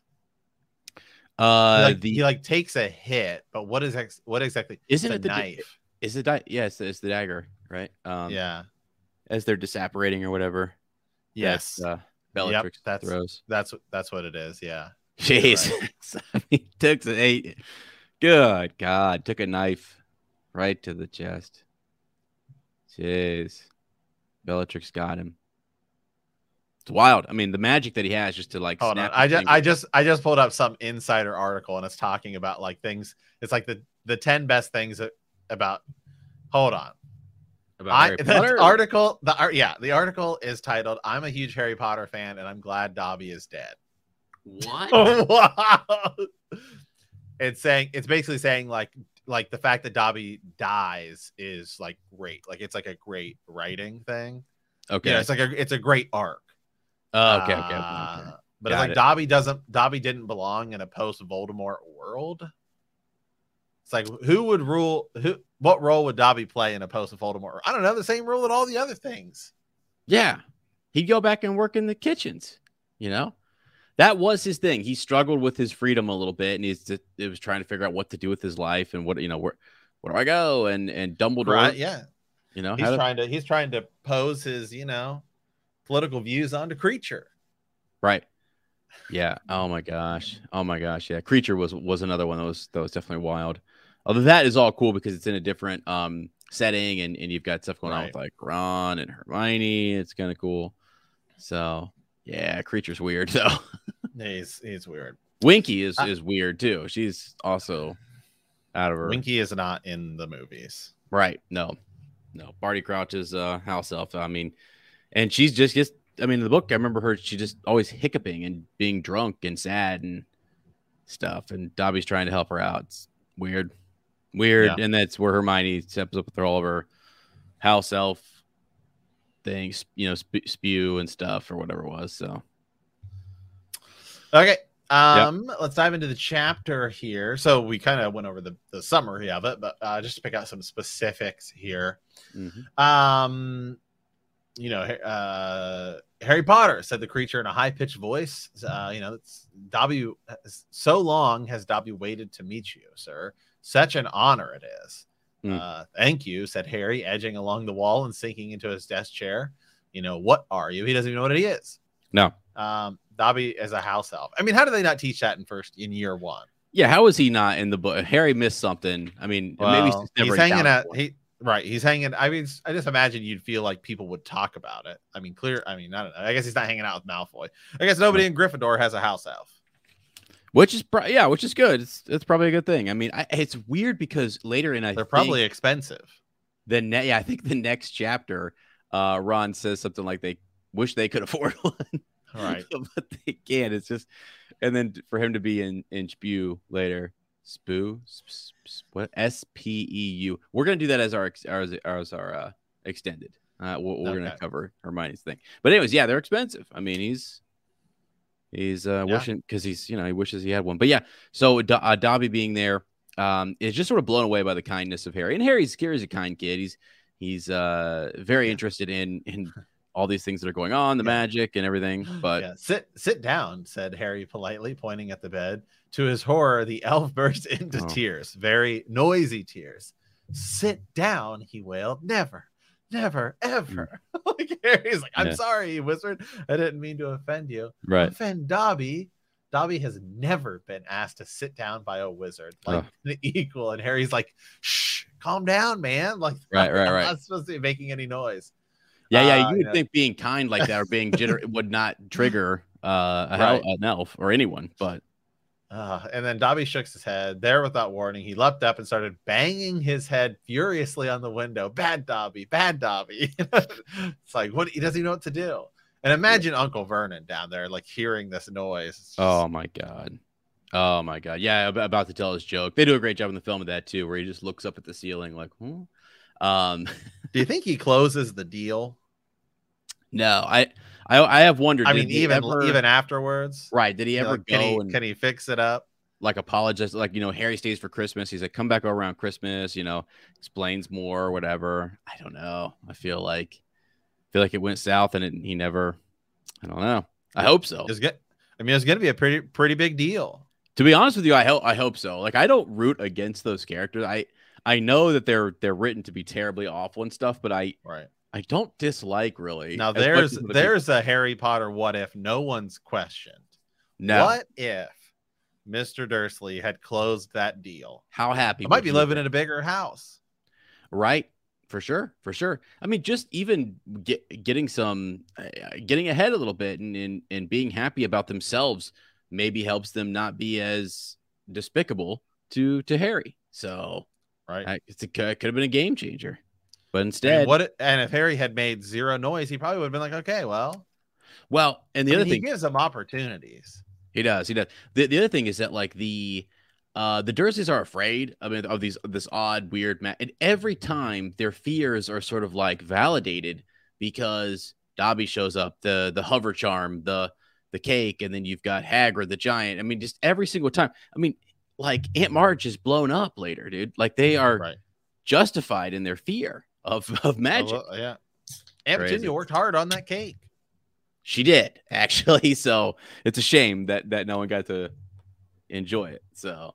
Uh, he like, the, he like takes a hit, but what is ex- what exactly? Isn't the it the knife? Is the di- yes, it's the dagger, right? Um, yeah. As they're disapparating or whatever. Yes. That, uh, Bellatrix yep, that's, throws. That's that's what it is. Yeah. Jeez. Right. He took the eight. Good God, took a knife right to the chest. Jeez. Bellatrix got him. It's wild. I mean, the magic that he has just to like. Hold on. I just, I just, I just pulled up some insider article and it's talking about like things. It's like the the ten best things about. Hold on. About I, Harry the Potter? article, the art, yeah, the article is titled "I'm a huge Harry Potter fan and I'm glad Dobby is dead." What? Wow. It's saying it's basically saying like like the fact that Dobby dies is like great. Like it's like a great writing thing. Okay. You know, it's like a it's a great arc. Oh, okay, okay, okay, Uh, okay. But Got it's like it. Dobby doesn't Dobby didn't belong in a post Voldemort world. It's like who would rule who what role would Dobby play in a post Voldemort? I don't know, the same role that all the other things. Yeah. He'd go back and work in the kitchens, you know? That was his thing. He struggled with his freedom a little bit, and he's just, it was trying to figure out what to do with his life and what, you know, where where do I go? And and Dumbledore, Right, yeah. You know, he's to, trying to he's trying to pose his, you know, political views onto Creature. Right. Yeah. Oh my gosh. Oh my gosh. Yeah. Creature was was another one that was that was definitely wild. Although that is all cool because it's in a different um setting and, and you've got stuff going right. on with like Ron and Hermione. It's kind of cool. So yeah, Creature's weird though. he's he's weird. Winky is I, is weird too. She's also out of her. Winky is not in the movies. Right. No. No. Barty Crouch is uh house elf. I mean, and she's just just I mean, in the book, I remember her, she just always hiccuping and being drunk and sad and stuff. And Dobby's trying to help her out. It's weird. Weird. Yeah. And that's where Hermione steps up with all of her house elf things, you know, sp- spew and stuff or whatever it was. So, okay. Um, yep. Let's dive into the chapter here. So we kind of went over the, the summary of it, but uh, just to pick out some specifics here. Mm-hmm. Um, you know, uh, Harry Potter, said the Creature in a high-pitched voice. Uh, you know, it's Dobby. So long has Dobby waited to meet you, sir. Such an honor it is. Mm. Uh, thank you, said Harry, edging along the wall and sinking into his desk chair. You know, what are you? He doesn't even know what he is. No. Um, Dobby is a house elf. I mean, how do they not teach that in first in year one? Yeah, how is he not in the book? Harry missed something. I mean, well, maybe he's, he's hanging out. He right. He's hanging. I mean, I just imagine you'd feel like people would talk about it. I mean, clear. I mean, I don't know. I guess he's not hanging out with Malfoy. I guess nobody in Gryffindor has a house elf. Which is pro- yeah, which is good. It's it's probably a good thing. I mean, I, it's weird because later in I they're probably expensive. The ne- yeah, I think the next chapter, uh, Ron says something like they wish they could afford one. All right. But they can't. It's just, and then for him to be in in Spew later, Spoo, sp- sp- what S P E U. We're gonna do that as our ex- as, as our uh, extended. Uh, we're, we're Okay. gonna cover Hermione's thing. But anyways, yeah, they're expensive. I mean, he's he's uh, Yeah. wishing because he's you know he wishes he had one. But yeah, so Do- uh, Dobby being there um, is just sort of blown away by the kindness of Harry. And Harry's Harry's a kind kid. He's he's uh, very Yeah. interested in in all these things that are going on, the Yeah. magic and everything. But yeah, sit sit down, said Harry politely, pointing at the bed. To his horror, the elf burst into Oh. tears, very noisy tears. Sit down, he wailed. Never, never, ever. like Harry's like, I'm Yeah. sorry, wizard. I didn't mean to offend you. right. Offend Dobby. Dobby has never been asked to sit down by a wizard, like Oh. an equal. And Harry's like, shh, calm down, man. Like, Right, right, I'm right. not supposed to be making any noise. Yeah, yeah. Uh, You would yeah. think being kind like that or being jitter would not trigger uh, a Right. hel- an elf or anyone. But Uh, and then Dobby shook his head. There, without warning, he leapt up and started banging his head furiously on the window. Bad Dobby, bad Dobby. It's like, what? He doesn't even know what to do. And imagine Uncle Vernon down there, like hearing this noise. It's just- oh my god, oh my god, yeah. ab- About to tell his joke. They do a great job in the film of that too, where he just looks up at the ceiling like, hmm? um, do you think he closes the deal? no, I, I, I have wondered. I did mean, he even ever- even afterwards, right? Did he You know, ever like, can go he and can he fix it up? like apologize? Like you know, Harry stays for Christmas. He's like, come back over around Christmas. You know, explains more or whatever. I don't know. I feel like, I feel like it went south and it, he never. I don't know. I hope so. It's good. I mean, it's going to be a pretty pretty big deal. To be honest with you, I hope I hope so. Like I don't root against those characters. I I know that they're they're written to be terribly awful and stuff, but I Right. I don't dislike really. Now as much there's as other there's a Harry Potter what if no one's questioned. people. no. What if Mister Dursley had closed that deal? How happy I might would be you living be? in a bigger house. Right, for sure, for sure. I mean, just even get, getting some, uh, getting ahead a little bit, and, and and being happy about themselves maybe helps them not be as despicable to to Harry. So, Right. I, it's a, it could have been a game changer, but I mean, instead, what? And if Harry had made zero noise, he probably would have been like, okay, well. well, and the I other mean, thing he gives them opportunities. he does, he does. The the other thing is that like the. Uh, the Dursleys are afraid. I mean, of these this odd, weird, ma- and every time their fears are sort of like validated because Dobby shows up, the the hover charm, the the cake, and then you've got Hagrid the giant. I mean, just every single time. I mean, like Aunt March is blown up later, dude. Like they are Right. justified in their fear of of magic. Oh, well, yeah. Aunt Crazy. Petunia worked hard on that cake. She did actually, so it's a shame that that no one got to enjoy it. So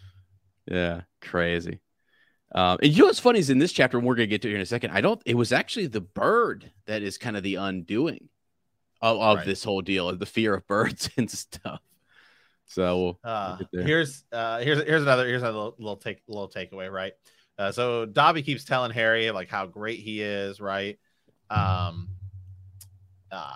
yeah, crazy. Um, and you know what's funny is in this chapter, and we're gonna get to it here in a second. I don't. It was actually the bird that is kind of the undoing of, of Right. this whole deal, of the fear of birds and stuff. So we'll, Uh, we'll get there. here's uh, here's here's another here's a little, little take little takeaway, right? Uh, so Dobby keeps telling Harry like how great he is, right? Um, uh,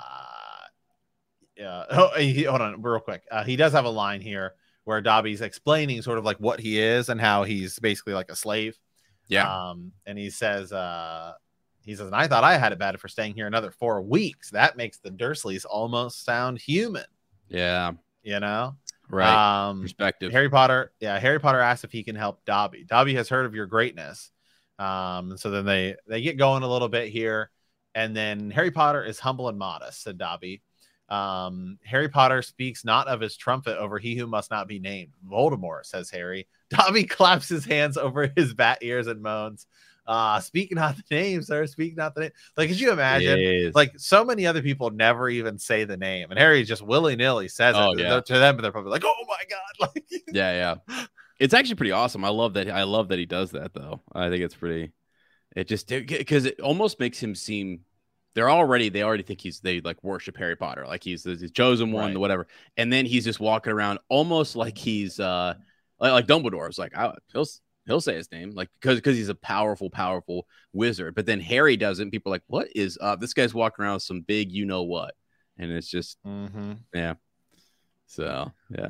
yeah. Oh, he, hold on, real quick. Uh, he does have a line here where Dobby's explaining sort of like what he is and how he's basically like a slave. Yeah, Um, and he says, uh, he says, and I thought I had it bad for staying here another four weeks. That makes the Dursleys almost sound human, yeah, you know? right. Um, Perspective. Harry Potter, yeah, Harry Potter asks if he can help Dobby. Dobby has heard of your greatness. Um, and so then they they get going a little bit here, and then Harry Potter is humble and modest, said Dobby. Um, Harry Potter speaks not of his trumpet over he who must not be named. Voldemort, says Harry. Dobby claps his hands over his bat ears and moans. Uh, speak not the name, sir. Speak not the name. Like, could you imagine? Yes. Like, so many other people never even say the name, and Harry just willy nilly says Oh, it yeah. to them, but they're probably like, "Oh my god!" Like, yeah, yeah. It's actually pretty awesome. I love that. I love that he does that, though. I think it's pretty. It just because it almost makes him seem. They're already. They already think he's. They like worship Harry Potter, like he's the, the chosen one, Right. the whatever. And then he's just walking around almost like he's uh like, like Dumbledore's like I, he'll he'll say his name like because because he's a powerful powerful wizard. But then Harry doesn't. People are like, what is up? This guy's walking around with some big you know what, and it's just mm-hmm. yeah. So yeah.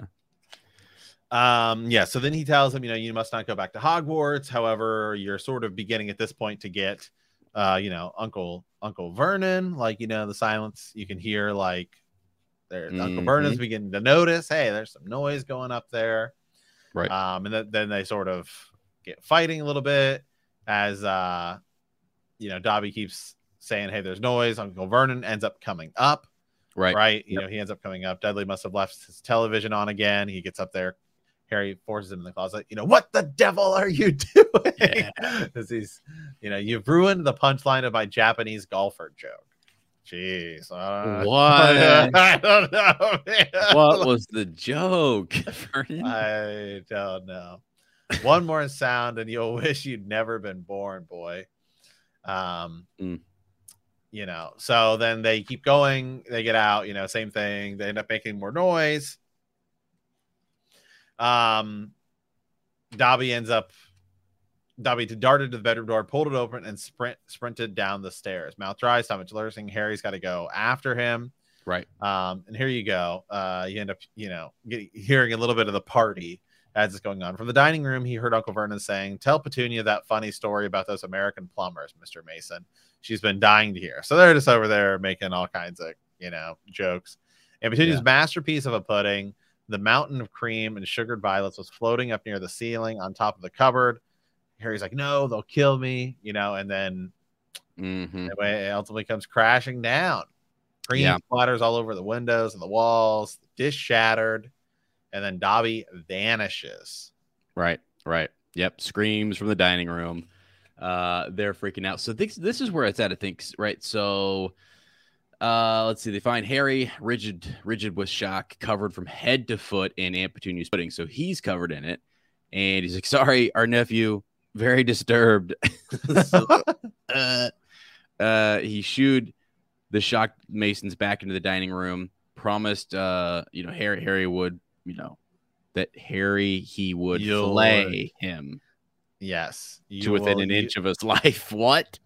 Um, yeah, so then he tells him, you know, you must not go back to Hogwarts. However, you're sort of beginning at this point to get, uh, you know, Uncle Uncle Vernon, like, you know, the silence you can hear, like, There, Mm-hmm. Uncle Vernon's beginning to notice, hey, there's some noise going up there. Right. Um, and th- then they sort of get fighting a little bit as, uh, you know, Dobby keeps saying, hey, there's noise. Uncle Vernon ends up coming up. Right. Right. You Yep. know, he ends up coming up. Dudley must have left his television on again. He gets up there. Harry forces him in the closet. You know, what the devil are you doing? Yeah. Because he's, you know, you've ruined the punchline of my Japanese golfer joke. Jeez. Uh, What? I don't know, man. What was the joke, Vernon? I don't know. One more sound and you'll wish you'd never been born, boy. Um, Mm. You know, so then they keep going. They get out, you know, same thing. They end up making more noise. Um, Dobby ends up, Dobby darted to the bedroom door, pulled it open, and sprint sprinted down the stairs. Mouth dry, stomach lurching. Harry's got to go after him. Right. Um, and here you go. Uh, you end up, you know, getting, hearing a little bit of the party as it's going on. From the dining room, he heard Uncle Vernon saying, tell Petunia that funny story about those American plumbers, Mister Mason. She's been dying to hear. So they're just over there making all kinds of, you know, jokes. And Petunia's yeah. masterpiece of a pudding, the mountain of cream and sugared violets, was floating up near the ceiling on top of the cupboard. Harry's like, no, they'll kill me, you know, and then mm-hmm. anyway, it ultimately comes crashing down. Cream yeah. splatters all over the windows and the walls, the dish shattered, and then Dobby vanishes. Right, right. Yep, screams from the dining room. Uh, they're freaking out. So this, this is where it's at, I think, right? So uh, let's see. They find Harry rigid, rigid with shock, covered from head to foot in Aunt Petunia's pudding. So he's covered in it. And he's like, sorry, our nephew, very disturbed. so, uh, uh, he shooed the shocked Masons back into the dining room, promised, uh, you know, Harry, Harry would, you know, that Harry, he would You'll... flay him. Yes. To within will, an you... inch of his life. What?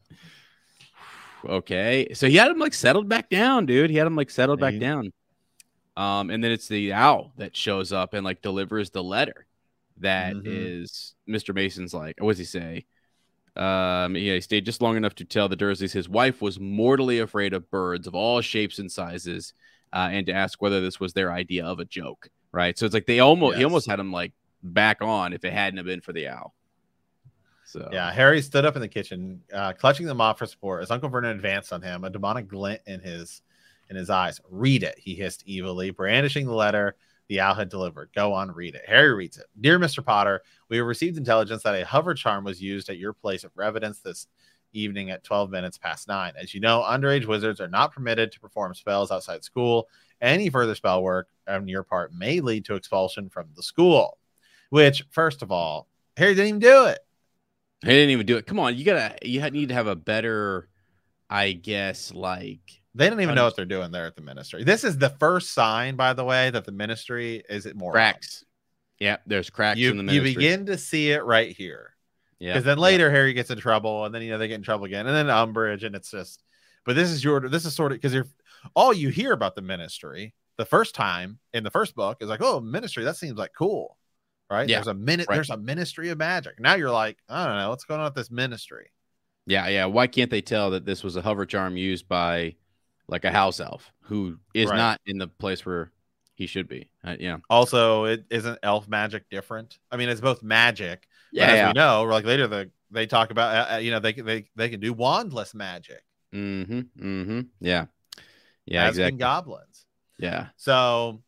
Okay. So he had him like settled back down, dude. He had him like settled back down. Um, and then it's the owl that shows up and like delivers the letter. That mm-hmm. is Mister Mason's like, what does he say? Um, yeah, he stayed just long enough to tell the Dursleys his wife was mortally afraid of birds of all shapes and sizes, uh, and to ask whether this was their idea of a joke, right? So it's like they almost yes. he almost had him like back on if it hadn't have been for the owl. So yeah, Harry stood up in the kitchen, uh, clutching the mop for support as Uncle Vernon advanced on him, a demonic glint in his in his eyes. Read it, he hissed evilly, brandishing the letter the owl had delivered. Go on, read it. Harry reads it. Dear Mister Potter, we have received intelligence that a hover charm was used at your place of residence this evening at twelve minutes past nine. As you know, underage wizards are not permitted to perform spells outside school. Any further spell work on your part may lead to expulsion from the school. Which, first of all, Harry didn't even do it. He didn't even do it. Come on, you gotta, you need to have a better, I guess, like. They don't even know what they're doing there at the ministry. This is the first sign, by the way, that the ministry is it more cracks. Yeah, there's cracks you, in the ministry. You begin to see it right here. Yeah. Because then later yeah. Harry gets in trouble, and then you know they get in trouble again, and then Umbridge, and it's just. But this is your. This is sort of because you're all you hear about the ministry the first time in the first book is like, oh, ministry. That seems like cool, right? Yeah. There's a minute. Right. There's a ministry of magic. Now you're like, I don't know what's going on with this ministry. Yeah, yeah. Why can't they tell that this was a hover charm used by? Like a house elf who is right. not in the place where he should be. Uh, yeah. Also, it isn't elf magic different. I mean, it's both magic. Yeah. But as yeah. we know, like later, the they talk about, uh, you know, they they they can do wandless magic. Mm-hmm. Mm-hmm. Yeah. Yeah. As exactly. can goblins. Yeah. So,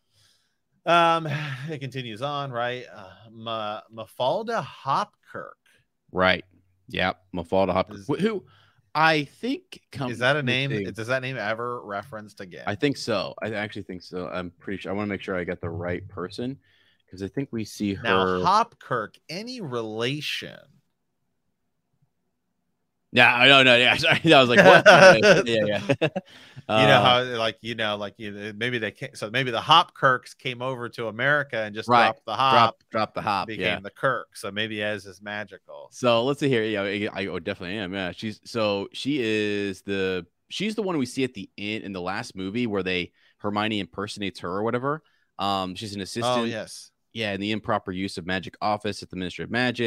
um, it continues on, right? Uh, Ma- Mafalda Hopkirk. Right. Yeah. Mafalda Hopkirk. Is, who? I think is that a name? Thing. Does that name ever referenced again? I think so. I actually think so. I'm pretty sure. I want to make sure I get the right person because I think we see her now. Hopkirk, any relation? Yeah, I don't know. Yeah, sorry. I was like, what? yeah, yeah. Uh, you know how, like, you know, like, you know, maybe they can't. So maybe the Hopkirks came over to America and just right. dropped the hop, drop, drop the hop, became yeah. the Kirk. So maybe as is magical. So let's see here. Yeah, I, I oh, definitely am. Yeah, she's so she is the she's the one we see at the end in the last movie where they Hermione impersonates her or whatever. Um, she's an assistant. Oh yes. Yeah, in the improper use of magic office at the Ministry of Magic.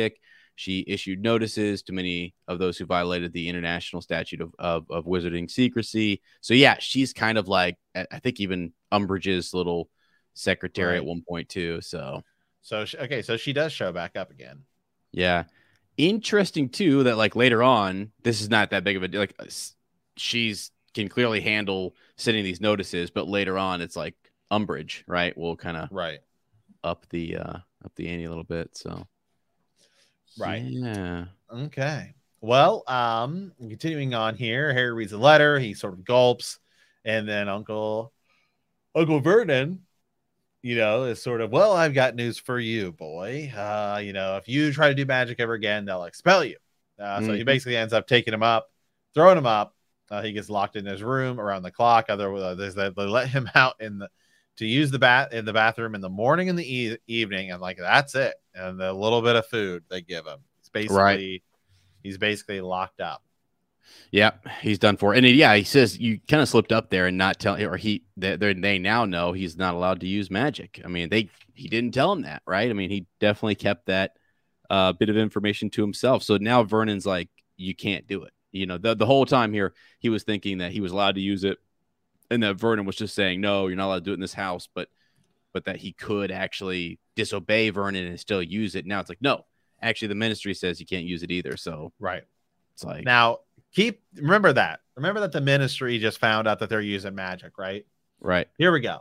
She issued notices to many of those who violated the international statute of, of, of wizarding secrecy. So yeah, she's kind of like, I think even Umbridge's little secretary Right. at one point too. So, so she, okay, so she does show back up again. Yeah. Interesting too that like later on, this is not that big of a like she's can clearly handle sending these notices, but later on it's like Umbridge, right? We'll kind of right up the uh up the ante a little bit. So right. Yeah. Okay. Well, um, continuing on here, Harry reads a letter, he sort of gulps, and then Uncle Uncle Vernon, you know, is sort of, well, I've got news for you, boy. Uh, you know, if you try to do magic ever again, they'll expel you. Uh, mm-hmm. So he basically ends up taking him up, throwing him up. Uh, he gets locked in his room around the clock. Otherwise, they, they let him out in the to use the bath in the bathroom in the morning and the e- evening, and like that's it. And the little bit of food they give him, it's basically right. he's basically locked up. Yeah, he's done for. And yeah, he says you kind of slipped up there and not tell, or he they they now know he's not allowed to use magic. I mean, they he didn't tell him that, right? I mean, he definitely kept that uh, bit of information to himself. So now Vernon's like, you can't do it. You know, the the whole time here, he was thinking that he was allowed to use it, and that Vernon was just saying, no, you're not allowed to do it in this house, but but that he could actually disobey Vernon and still use it. Now it's like, no, actually, the ministry says you can't use it either. So right, it's like now. Keep remember that. Remember that the ministry just found out that they're using magic, right? Right. Here we go.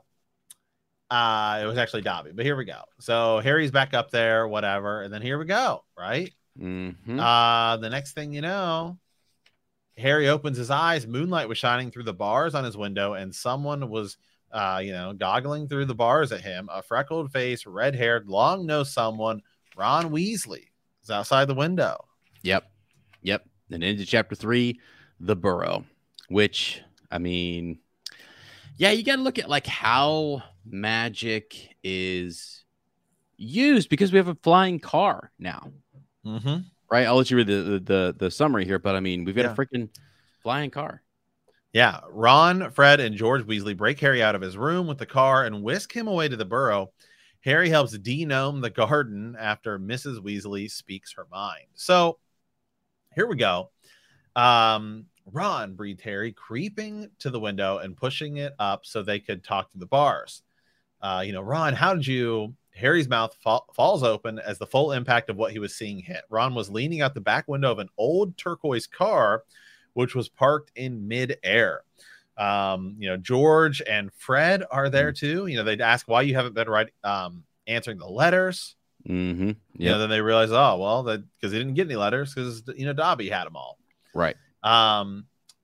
Uh, it was actually Dobby, but here we go. So Harry's back up there, whatever, and then here we go, right? Mm-hmm. Uh, the next thing you know, Harry opens his eyes. Moonlight was shining through the bars on his window, and someone was, uh, you know, goggling through the bars at him. A freckled face, red-haired, long-nosed someone, Ron Weasley, is outside the window. Yep. Yep. And into chapter three, the Burrow, which, I mean, yeah, you got to look at like how magic is used because we have a flying car now. Mm-hmm. Right. I'll let you read the, the, the, the summary here, but I mean, we've got yeah. a freaking flying car. Yeah. Ron, Fred, and George Weasley break Harry out of his room with the car and whisk him away to the Burrow. Harry helps denome the garden after Missus Weasley speaks her mind. So, here we go. Um, Ron, breathed Harry, creeping to the window and pushing it up so they could talk to the bars. Uh, you know, Ron, how did you... Harry's mouth fa- falls open as the full impact of what he was seeing hit. Ron was leaning out the back window of an old turquoise car, which was parked in midair. Um, you know, George and Fred are there too. You know, they'd ask why you haven't been writing, um, answering the letters. Mm-hmm. Yep. You know, then they realize, oh, well, that because they didn't get any letters because, you know, Dobby had them all. Right. Um,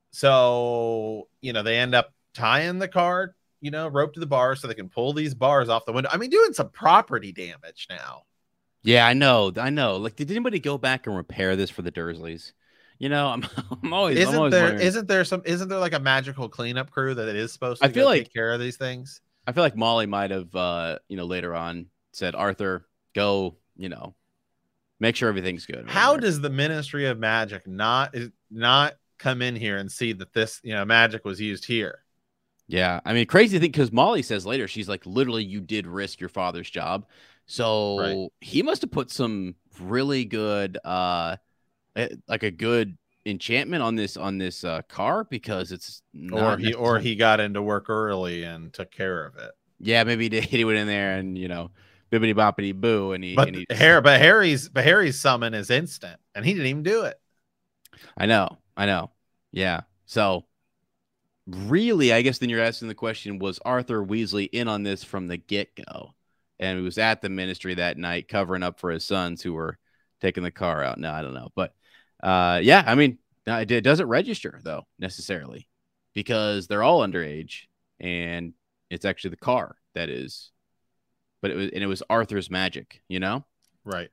so, you know, they end up tying the car, you know, rope to the bars so they can pull these bars off the window. I mean, doing some property damage now. Yeah, I know. I know. Like, did anybody go back and repair this for the Dursleys? You know, I'm, I'm always. Isn't I'm always there? wondering. Isn't there some? Isn't there like a magical cleanup crew that it is supposed to I feel go like, take care of these things? I feel like Molly might have, uh, you know, later on said, Arthur, go, you know, make sure everything's good. How there. does the Ministry of Magic not not come in here and see that this, you know, magic was used here? Yeah, I mean, crazy thing because Molly says later she's like, literally, you did risk your father's job, so right. he must have put some really good, uh, like a good enchantment on this on this uh, car because it's or he or he got into work early and took care of it. Yeah, maybe he did. He went in there and you know. Bibbity boppity boo, and he. But and he Harry, but Harry's, but Harry's summon is instant, and he didn't even do it. I know, I know, yeah. So, really, I guess then you're asking the question: was Arthur Weasley in on this from the get go, and he was at the Ministry that night covering up for his sons who were taking the car out? No, I don't know, but uh, yeah, I mean, it doesn't register though necessarily because they're all underage, and it's actually the car that is. But it was and it was Arthur's magic, you know? Right.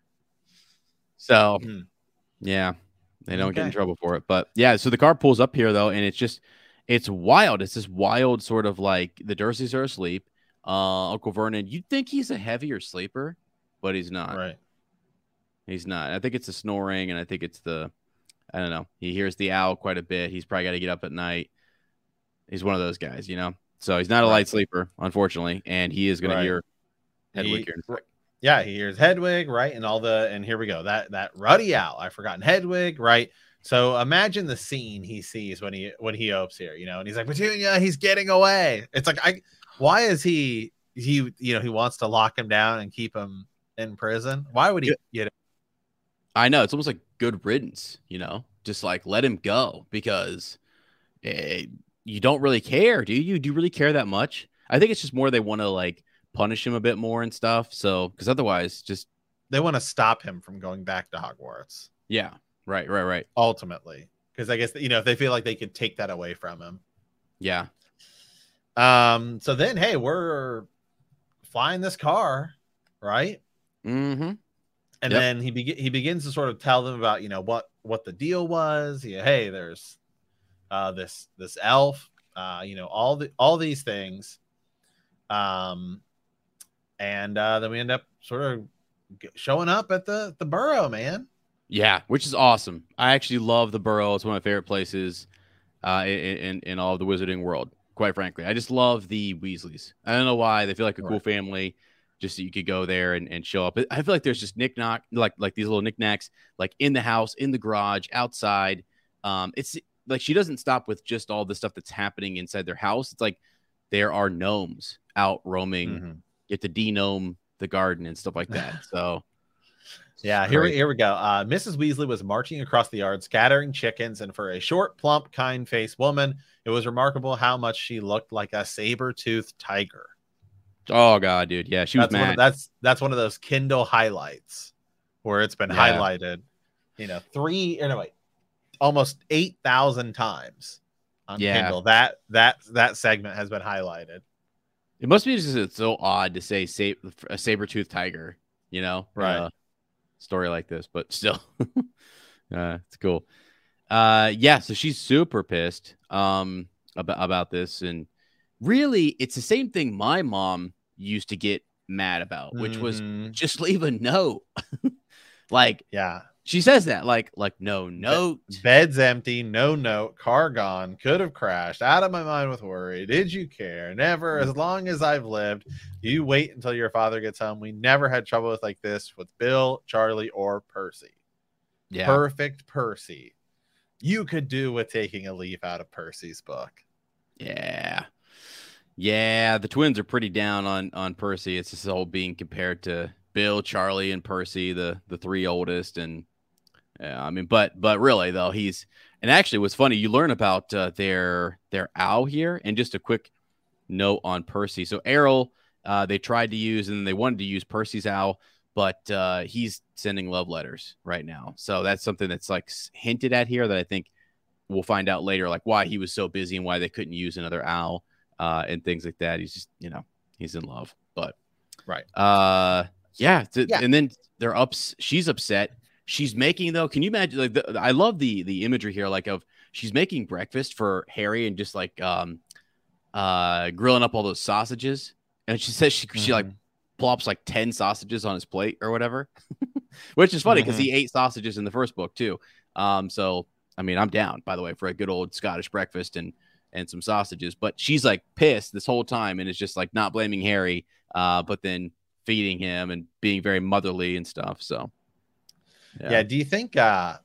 So mm. yeah, they don't okay. get in trouble for it. But yeah, so the car pulls up here though, and it's just it's wild. It's this wild sort of like the Dursleys are asleep. Uh Uncle Vernon, you'd think he's a heavier sleeper, but he's not. Right. He's not. I think it's the snoring, and I think it's the I don't know. He hears the owl quite a bit. He's probably got to get up at night. He's one of those guys, you know. So he's not a right. light sleeper, unfortunately, and he is going right. to hear. He, yeah, he hears Hedwig, right? And all the, and here we go. That, that ruddy owl, I've forgotten Hedwig, right? So imagine the scene he sees when he, when he opens here, you know, and he's like, Petunia, he's getting away. It's like, I, why is he, he, you know, he wants to lock him down and keep him in prison. Why would he get it? I know. It's almost like good riddance, you know, just like let him go because eh, you don't really care. Do you? Do you really care that much? I think it's just more they want to like punish him a bit more and stuff. So, because otherwise, just they want to stop him from going back to Hogwarts. Yeah, right, right, right. Ultimately, because I guess you know if they feel like they could take that away from him. Yeah. Um. So then, hey, we're flying this car, right? Mm-hmm. And yep. then he be- he begins to sort of tell them about you know what what the deal was. Yeah, hey, there's uh, this this elf. Uh, you know all the all these things. Um. And uh, then we end up sort of showing up at the, the Burrow, man. Yeah, which is awesome. I actually love the Burrow. It's one of my favorite places uh, in, in, in all of the Wizarding world, quite frankly. I just love the Weasleys. I don't know why. They feel like a right. cool family, just so you could go there and, and show up. I feel like there's just knick-knack, like, like these little knickknacks, like in the house, in the garage, outside. Um, it's like she doesn't stop with just all the stuff that's happening inside their house. It's like there are gnomes out roaming. Mm-hmm. Get to de-gnome the garden and stuff like that. So, yeah, here we, here we go. Uh, Missus Weasley was marching across the yard, scattering chickens, and for a short, plump, kind-faced woman, it was remarkable how much she looked like a saber-toothed tiger. Oh God, dude, yeah, she was that's mad. One of, that's that's one of those Kindle highlights where it's been yeah. highlighted, you know, three or no wait, almost eight thousand times on yeah. Kindle. That that that segment has been highlighted. It must be just it's so odd to say sa- a saber-toothed tiger, you know, right? Uh, story like this, but still, uh, it's cool. Uh, yeah, so she's super pissed um, about about this, and really, it's the same thing my mom used to get mad about, which mm-hmm. was just leave a note. Like, yeah. She says that like, like no note. Bed's empty, no note, car gone, could have crashed, out of my mind with worry. Did you care? Never, as long as I've lived. You wait until your father gets home. We never had trouble with like this with Bill, Charlie, or Percy. Yeah. Perfect Percy. You could do with taking a leaf out of Percy's book. Yeah. Yeah, the twins are pretty down on on Percy. It's just all being compared to Bill, Charlie, and Percy, the the three oldest, and yeah, I mean, but but really though, he's and actually what's funny, you learn about uh, their their owl here, and just a quick note on Percy. So Errol, uh, they tried to use and they wanted to use Percy's owl, but uh, he's sending love letters right now. So that's something that's like hinted at here that I think we'll find out later, like why he was so busy and why they couldn't use another owl uh, and things like that. He's just, you know, he's in love, but right. Uh, yeah, th- yeah. And then they're ups. She's upset. She's making though. Can you imagine? Like, the, I love the the imagery here. Like, of she's making breakfast for Harry and just like um, uh, grilling up all those sausages. And she says she mm-hmm. she like plops like ten sausages on his plate or whatever, which is funny because mm-hmm. he ate sausages in the first book too. Um, so I mean, I'm down by the way for a good old Scottish breakfast and and some sausages. But she's like pissed this whole time and is just like not blaming Harry, uh, but then feeding him and being very motherly and stuff. So. Yeah. yeah. Do you think, uh,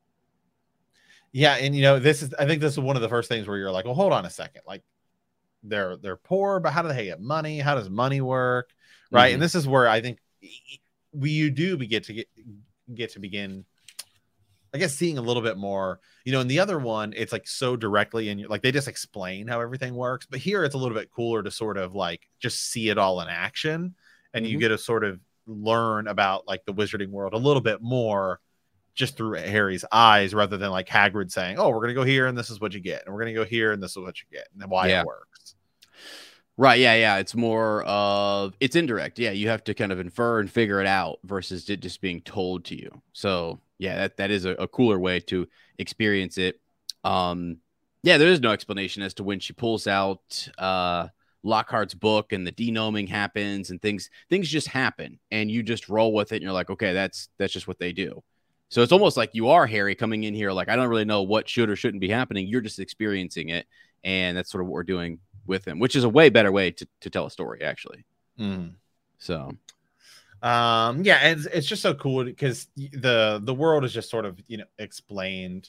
yeah. And you know, this is, I think this is one of the first things where you're like, well, hold on a second. Like they're, they're poor, but how do they get money? How does money work? Right. Mm-hmm. And this is where I think we, you do get to get, get to begin, I guess, seeing a little bit more, you know, in the other one, it's like so directly and like, they just explain how everything works, but here it's a little bit cooler to sort of like, just see it all in action. And mm-hmm. you get to sort of learn about like the wizarding world a little bit more just through Harry's eyes rather than like Hagrid saying, oh, we're going to go here and this is what you get. And we're going to go here and this is what you get and why yeah. it works. Right. Yeah. Yeah. It's more of it's indirect. Yeah. You have to kind of infer and figure it out versus it just being told to you. So yeah, that, that is a, a cooler way to experience it. Um, yeah, there is no explanation as to when she pulls out, uh, Lockhart's book and the denoming happens and things things just happen and you just roll with it and you're like, okay, that's that's just what they do. So it's almost like you are Harry coming in here like, I don't really know what should or shouldn't be happening. You're just experiencing it, and that's sort of what we're doing with him, which is a way better way to, to tell a story, actually. Mm. So Um, yeah, and it's, it's just so cool because the the world is just sort of, you know, explained,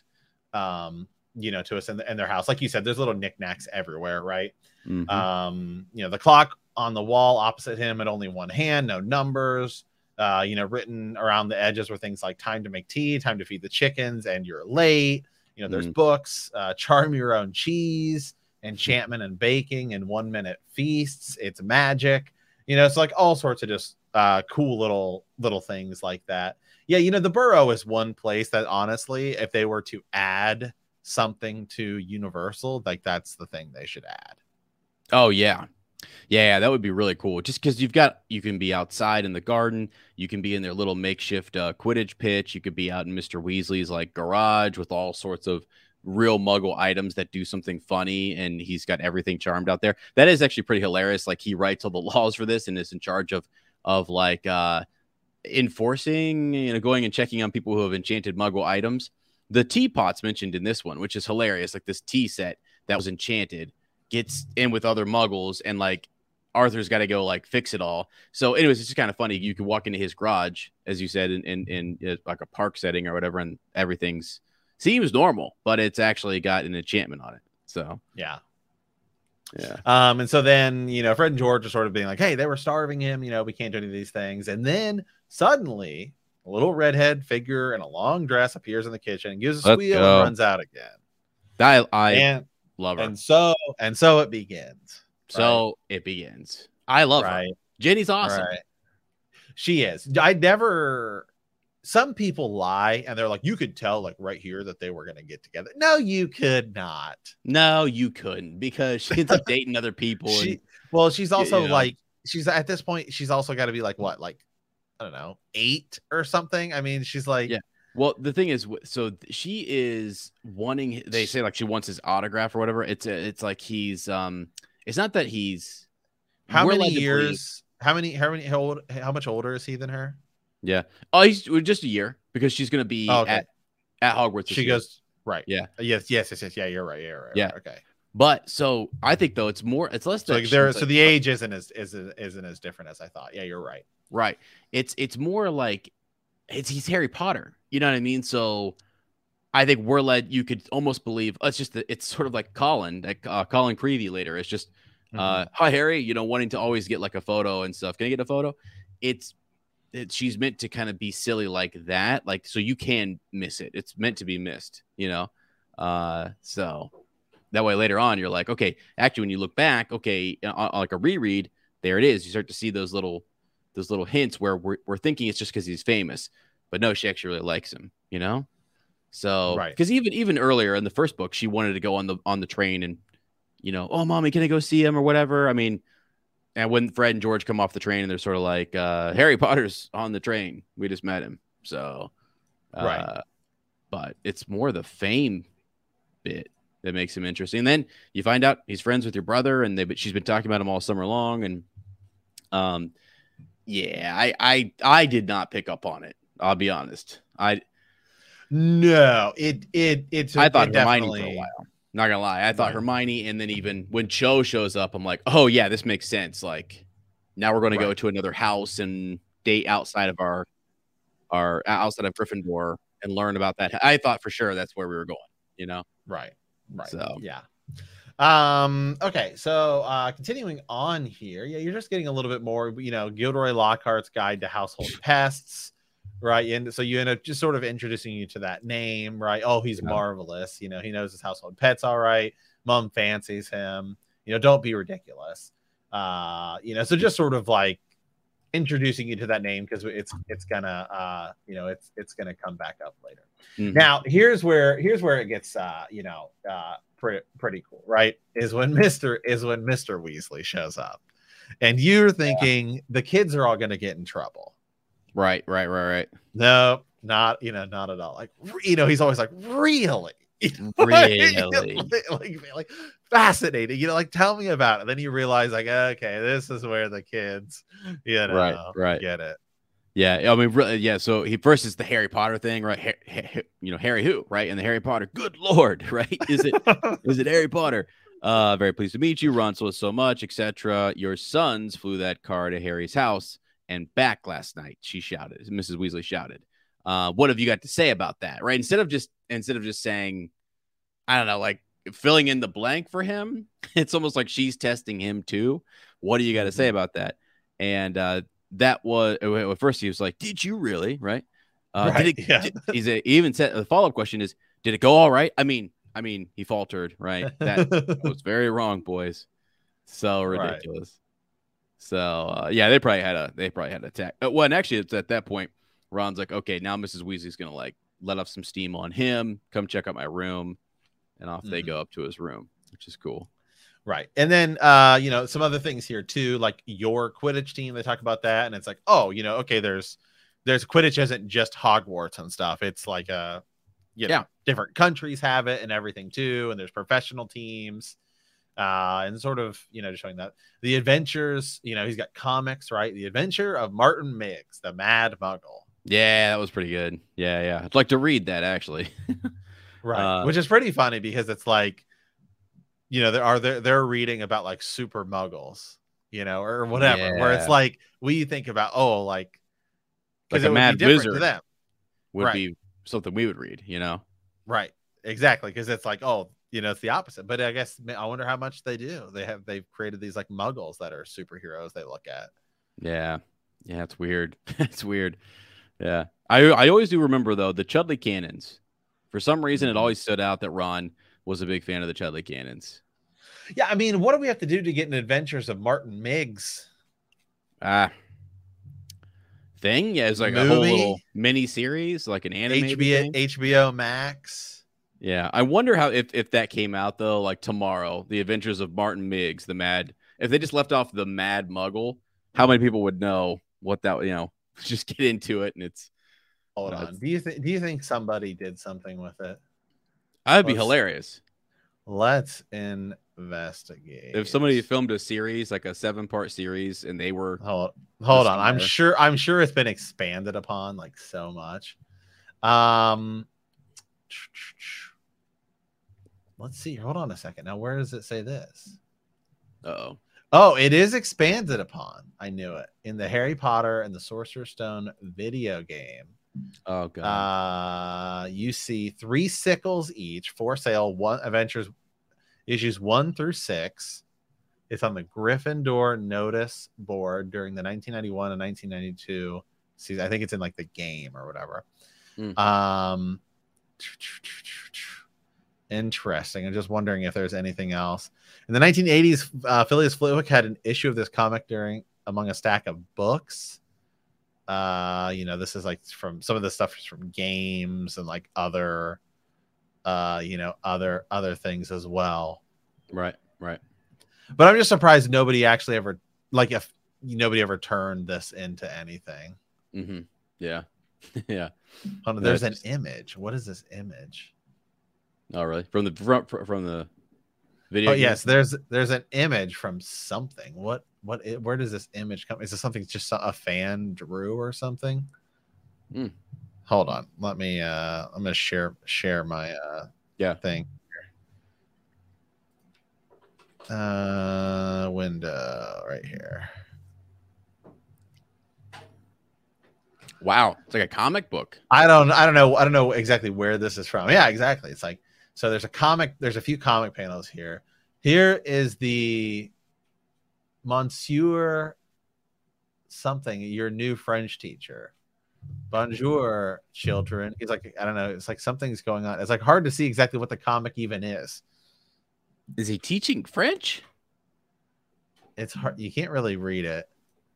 um, you know, to us in, the, in their house. Like you said, there's little knickknacks everywhere, right? Mm-hmm. Um, you know, the clock on the wall opposite him had only one hand, no numbers. Uh, you know, written around the edges were things like time to make tea, time to feed the chickens, and you're late. You know, there's mm. books, uh, charm your own cheese, enchantment and baking, and one minute feasts. It's magic. You know, it's like all sorts of just uh, cool little little things like that. Yeah, you know, the Burrow is one place that honestly, if they were to add something to Universal, like that's the thing they should add. Oh yeah. Yeah, that would be really cool. Just because you've got, you can be outside in the garden, you can be in their little makeshift uh, Quidditch pitch, you could be out in Mister Weasley's like garage with all sorts of real Muggle items that do something funny, and he's got everything charmed out there. That is actually pretty hilarious. Like he writes all the laws for this and is in charge of of like uh, enforcing, you know, going and checking on people who have enchanted Muggle items. The teapot's mentioned in this one, which is hilarious. Like this tea set that was enchanted gets in with other Muggles, and like Arthur's got to go like fix it all. So anyways, it's just kind of funny. You can walk into his garage, as you said, in, in, in, in like a park setting or whatever, and everything's seems normal, but it's actually got an enchantment on it. So yeah. Yeah. Um, and so then, you know, Fred and George are sort of being like, hey, they were starving him, you know, we can't do any of these things. And then suddenly a little redhead figure in a long dress appears in the kitchen, gives a Let's squeal go. and runs out again. I, I and, love her. And so and so it begins. So right? it begins. I love right. her. Jenny's awesome. Right. She is. I never. Some people lie and they're like, you could tell like right here that they were going to get together. No, you could not. No, you couldn't, because she ends up dating other people. She, and, well, she's also you know. like, she's at this point, she's also got to be like, what, like, I don't know, eight or something. I mean, she's like, yeah. Well, the thing is, so she is wanting, they say like she wants his autograph or whatever. It's a, it's like he's, um, it's not that he's, how many years, how many, how many, how old, how much older is he than her? Yeah. Oh, he's just a year, because she's going to be oh, okay. at, at Hogwarts. She goes, right. Yeah. Yes, yes, yes, yes. Yeah, you're right. You're right. Yeah. Right, okay. But so I think though, it's more, it's less so that there. So like, the age isn't as, isn't, isn't as different as I thought. Yeah, you're right. Right. It's, it's more like it's, he's Harry Potter. You know what I mean? So I think we're led, you could almost believe, oh, it's just, the, it's sort of like Colin, like uh, Colin Creevy later. It's just, mm-hmm. uh, hi, Harry, you know, wanting to always get like a photo and stuff. Can I get a photo? It's, it, she's meant to kind of be silly like that. Like, so you can miss it. It's meant to be missed, you know? Uh, so that way later on, you're like, okay, actually, when you look back, okay, on, on like a reread, there it is. You start to see those little, those little hints where we're, we're thinking it's just because he's famous. But no, she actually really likes him, you know? So, right. Because even even earlier in the first book, she wanted to go on the on the train and, you know, oh, mommy, can I go see him or whatever? I mean, and when Fred and George come off the train and they're sort of like, uh, Harry Potter's on the train. We just met him. So, uh, right. But it's more the fame bit that makes him interesting. And then you find out he's friends with your brother, and they but she's been talking about him all summer long. And, um, yeah, I I I did not pick up on it. I'll be honest. I no, it it it's. I thought it Hermione definitely... for a while. Not gonna lie, I thought right. Hermione, and then even when Cho shows up, I'm like, oh yeah, this makes sense. Like now we're going right. to go to another house and date outside of our our outside of Gryffindor and learn about that. I thought for sure that's where we were going. You know, right, right. So yeah. Um. Okay. So, uh, continuing on here, yeah, you're just getting a little bit more. You know, Gilderoy Lockhart's Guide to Household Pests. Right. And so you end up just sort of introducing you to that name, right? Oh, he's yeah. marvelous. You know, he knows his household pets. All right. Mom fancies him. You know, don't be ridiculous. Uh, you know, so just sort of like introducing you to that name because it's it's gonna uh, you know, it's it's gonna come back up later. Mm-hmm. Now, here's where here's where it gets uh, you know, uh pretty pretty cool, right? Is when Mister is when Mister Weasley shows up. And you're thinking yeah. the kids are all gonna get in trouble. Right, right, right, right. No, not, you know, not at all. Like, you know, he's always like, really? Really? like, like, like, fascinating. You know, like, tell me about it. Then you realize, like, okay, this is where the kids, you know, right, right. get it. Yeah, I mean, really, yeah. So he first is the Harry Potter thing, right? Ha- ha- you know, Harry who, right? And the Harry Potter, good Lord, right? Is it is it Harry Potter? Uh, very pleased to meet you. Ron so so much, et cetera. Your sons flew that car to Harry's house. and back last night. She shouted. Missus Weasley shouted. Uh, what have you got to say about that? Right? Instead of just instead of just saying, I don't know, like filling in the blank for him, it's almost like she's testing him too. What do you got to say about that? And uh, that was at first he was like, "Did you really?" Right? Uh, right. Did it? Yeah. Did, he's a, he even said the follow up question is, "Did it go all right?" I mean, I mean, he faltered. Right? That was very wrong, boys. So ridiculous. Right. So uh, yeah, they probably had a they probably had an attack. Uh, well, and actually, it's at that point Ron's like, okay, now Missus Weasley's gonna like let off some steam on him. Come check out my room, and off mm-hmm. they go up to his room, which is cool. Right. And then uh, you know, some other things here too, like your Quidditch team. They talk about that, and it's like, oh, you know, okay, there's there's Quidditch isn't just Hogwarts and stuff. It's like a you know, yeah, different countries have it and everything too, and there's professional teams. Uh, and sort of, you know, just showing that the adventures, you know, he's got comics, right? The Adventure of Martin Miggs, the Mad Muggle. Yeah, that was pretty good. Yeah, yeah. I'd like to read that actually. Right. Uh, Which is pretty funny because it's like, you know, there are they're, they're reading about like super muggles, you know, or whatever, yeah. where it's like we think about, oh, like, like a mad wizard to them. would right. be something we would read, you know? Right. Exactly. Because it's like, oh, you know, it's the opposite. But I guess I wonder how much they do. They have they've created these like muggles that are superheroes they look at. Yeah. Yeah, it's weird. It's weird. Yeah. I I always do remember though the Chudley Cannons. For some reason it always stood out that Ron was a big fan of the Chudley Cannons. Yeah, I mean, what do we have to do to get an Adventures of Martin Miggs? Ah. Thing? Yeah, it's like Movie? a whole little mini series, like an anime H B O, H B O Max. Yeah, I wonder how if, if that came out though, like tomorrow, the Adventures of Martin Miggs, the Mad. If they just left off the Mad Muggle, how many people would know what that? You know, just get into it and it's. Hold you know, on. It's, do you think? Do you think somebody did something with it? That'd be let's, hilarious. Let's investigate. If somebody filmed a series, like a seven-part series, and they were hold, hold on, I'm sure. I'm sure it's been expanded upon like so much. Um. Let's see. Hold on a second. Now, where does it say this? Uh-oh. Oh, it is expanded upon. I knew it. In the Harry Potter and the Sorcerer's Stone video game. Oh, God. Uh, you see three sickles each for sale. One Adventures issues one through six. It's on the Gryffindor notice board during the nineteen ninety-one and nineteen ninety-two season. I think it's in like the game or whatever. Mm. Um, Interesting. I'm just wondering if there's anything else. In the nineteen eighties, uh, Phileas Flitwick had an issue of this comic during among a stack of books. Uh, you know, this is like from some of the stuff is from games and like other, uh, you know, other other things as well. Right, right. But I'm just surprised nobody actually ever like if nobody ever turned this into anything. Mm-hmm. Yeah, yeah. Oh, no, there's That's... an image. What is this image? Oh, really? From the from, from the video? Oh, game? Yes. There's there's an image from something. What what? Where does this image come? Is this something just a fan drew or something? Mm. Hold on. Let me. Uh, I'm gonna share share my uh yeah thing. Uh, window right here. Wow, it's like a comic book. I don't I don't know I don't know exactly where this is from. Yeah, exactly. It's like so there's a comic, there's a few comic panels here. Here is the Monsieur something, your new French teacher. Bonjour, children. He's like, I don't know, it's like something's going on. It's like hard to see exactly what the comic even is. Is he teaching French? It's hard, you can't really read it.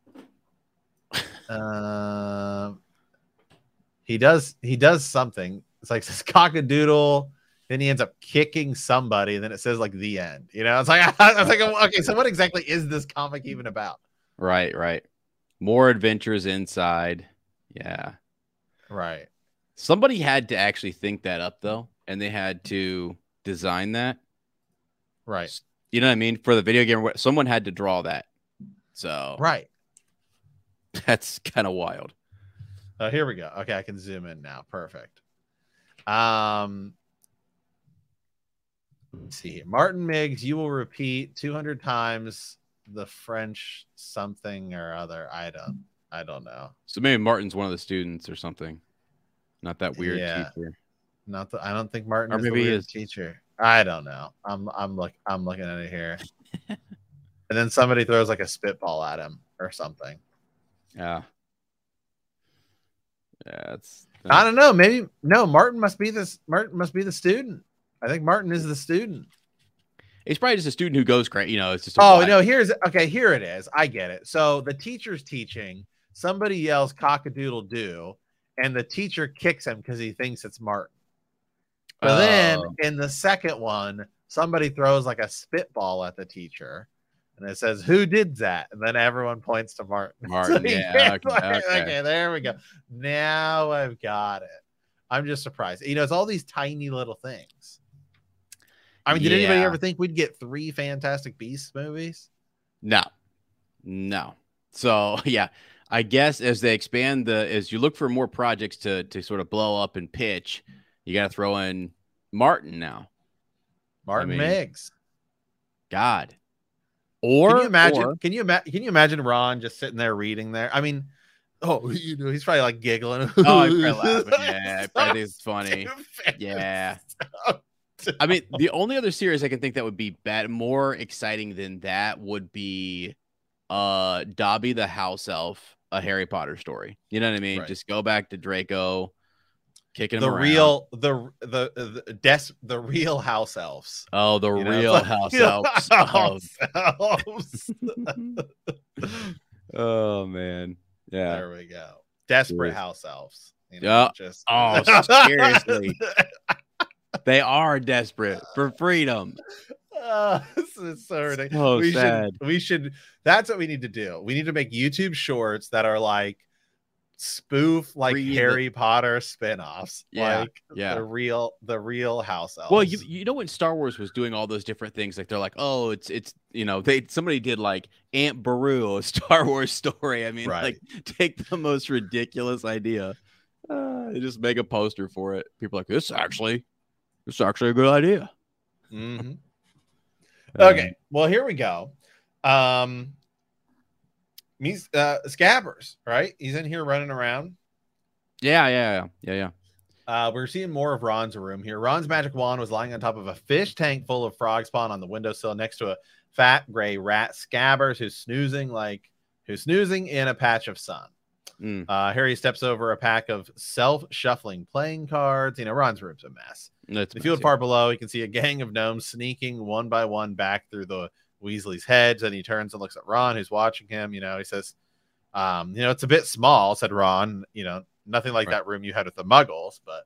Um, he does he does something. It's like this cockadoodle. Then he ends up kicking somebody, and then it says like the end. You know, it's like I was like, okay, so what exactly is this comic even about? Right, right. More adventures inside. Yeah, right. Somebody had to actually think that up though, and they had to design that. Right. You know what I mean? For the video game, someone had to draw that. So right. That's kind of wild. Oh, here we go. Okay, I can zoom in now. Perfect. Um, let's see here. Martin Miggs, you will repeat two hundred times the French something or other item. I don't know. So maybe Martin's one of the students or something. Not that weird Yeah. teacher. Not the, I don't think Martin Or is the maybe he weird is. teacher. I don't know. I'm I'm look I'm looking at it here. And then somebody throws like a spitball at him or something. Yeah. Yeah, it's I don't know. Maybe no. Martin must be this. Martin must be the student. I think Martin is the student. He's probably just a student who goes crazy. You know, it's just. Oh wild. no! Here's okay. Here it is. I get it. So the teacher's teaching. Somebody yells "cock-a-doodle-doo," and the teacher kicks him because he thinks it's Martin. But Oh. then in the second one, somebody throws like a spitball at the teacher, and it says, "Who did that?" And then everyone points to Martin. Martin. So yeah. Okay, like, okay. okay. There we go. Now I've got it. I'm just surprised. You know, it's all these tiny little things. I mean, did Yeah. anybody ever think we'd get three Fantastic Beasts movies? No, no. So yeah, I guess as they expand the, as you look for more projects to to sort of blow up and pitch, you got to throw in Martin now. Martin I mean, Miggs. God. Or can you imagine? or, can you imagine? Can you imagine Ron just sitting there reading there? I mean, oh, you know, he's probably like giggling. Oh, he's probably laughing. Yeah, I probably think it's funny. Yeah. I mean, the only other series I can think that would be bad, more exciting than that would be uh Dobby the House Elf, a Harry Potter story. You know what I mean? Right. Just go back to Draco, kicking the him around. real, the the the des the real house elves. Oh, the You know, real like, house real elves. house elves. Oh man, yeah. There we go. Desperate Yes. house elves. You know, Yeah. just Oh, seriously. They are desperate for freedom. Uh, this is so ridiculous. So we sad. should we should that's what we need to do. We need to make YouTube shorts that are like spoof like Free the- Harry Potter spin-offs. Yeah, Like yeah. the real the real house elves. Well, you you know when Star Wars was doing all those different things, like they're like, oh, it's it's you know they somebody did like Aunt Beru, a Star Wars story. I mean, Right. like take the most ridiculous idea, uh, and just make a poster for it. People are like this actually, it's actually a good idea. Mm-hmm. Um, Okay, well here we go. Um, he's uh, Scabbers, right? He's in here running around. Yeah, yeah, yeah, yeah. Uh, we're seeing more of Ron's room here. Ron's magic wand was lying on top of a fish tank full of frog spawn on the windowsill next to a fat gray rat. Scabbers who's snoozing like who's snoozing in a patch of sun. Mm. Uh, Harry steps over a pack of self-shuffling playing cards. You know, Ron's room's a mess. That's The field far below, you can see a gang of gnomes sneaking one by one back through the Weasley's hedge. Then he turns and looks at Ron, who's watching him. You know, he says, um, you know, it's a bit small, said Ron. You know, nothing like Right. that room you had with the muggles. But,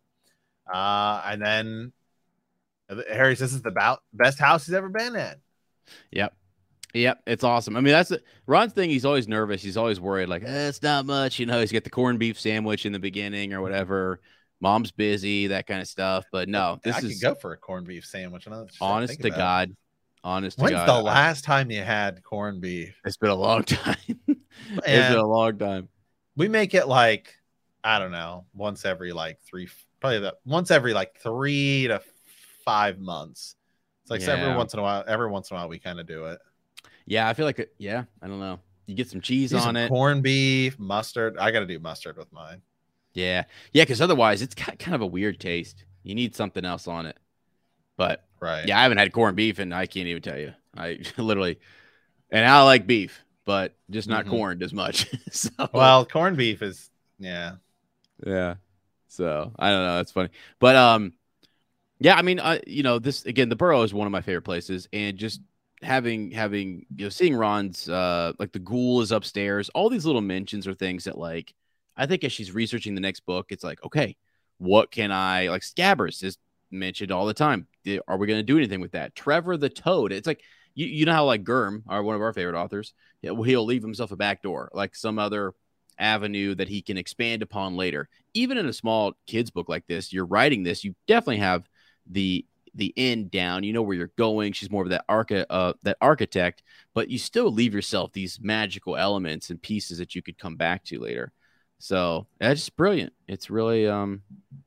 uh, and then Harry says it's the about best house he's ever been in. Yep. Yep, it's awesome. I mean, that's the, Ron's thing. He's always nervous. He's always worried, like, eh, it's not much. You know, he's got the corned beef sandwich in the beginning or whatever. Mom's busy, that kind of stuff. But no, this I is could go for a corned beef sandwich. And honest to God. Honest to When's God. the I- last time you had corned beef? It's been a long time. It's And been a long time. we make it like, I don't know, once every like three, probably the once every like three to five months. It's like so every Yeah. once in a while, every once in a while we kind of do it. Yeah, I feel like, it, yeah, I don't know. You get some cheese Do on some it. corned beef, mustard. I got to do mustard with mine. Yeah. Yeah, because otherwise it's ki- kind of a weird taste. You need something else on it. But Right. yeah, I haven't had corned beef and I can't even tell you. I literally, and I like beef, but just not Mhm. corned as much. So, Well, corned beef is, yeah. yeah. So I don't know. That's funny. But, um, yeah, I mean, I, you know, this again, the Burrow is one of my favorite places, and just having, having, you know, seeing Ron's, uh, like the ghoul is upstairs, all these little mentions are things that, like, I think as she's researching the next book, it's like, okay, what can I, like, Scabbers is mentioned all the time. Are we going to do anything with that? Trevor the Toad. It's like, you, you know how, like, Gurm, are one of our favorite authors, he'll, he'll leave himself a back door, like some other avenue that he can expand upon later. Even in a small kids book like this, you're writing this, you definitely have the the end down. You know where you're going. She's more of that arca, uh, that architect, but you still leave yourself these magical elements and pieces that you could come back to later. So that's just brilliant. It's really, um,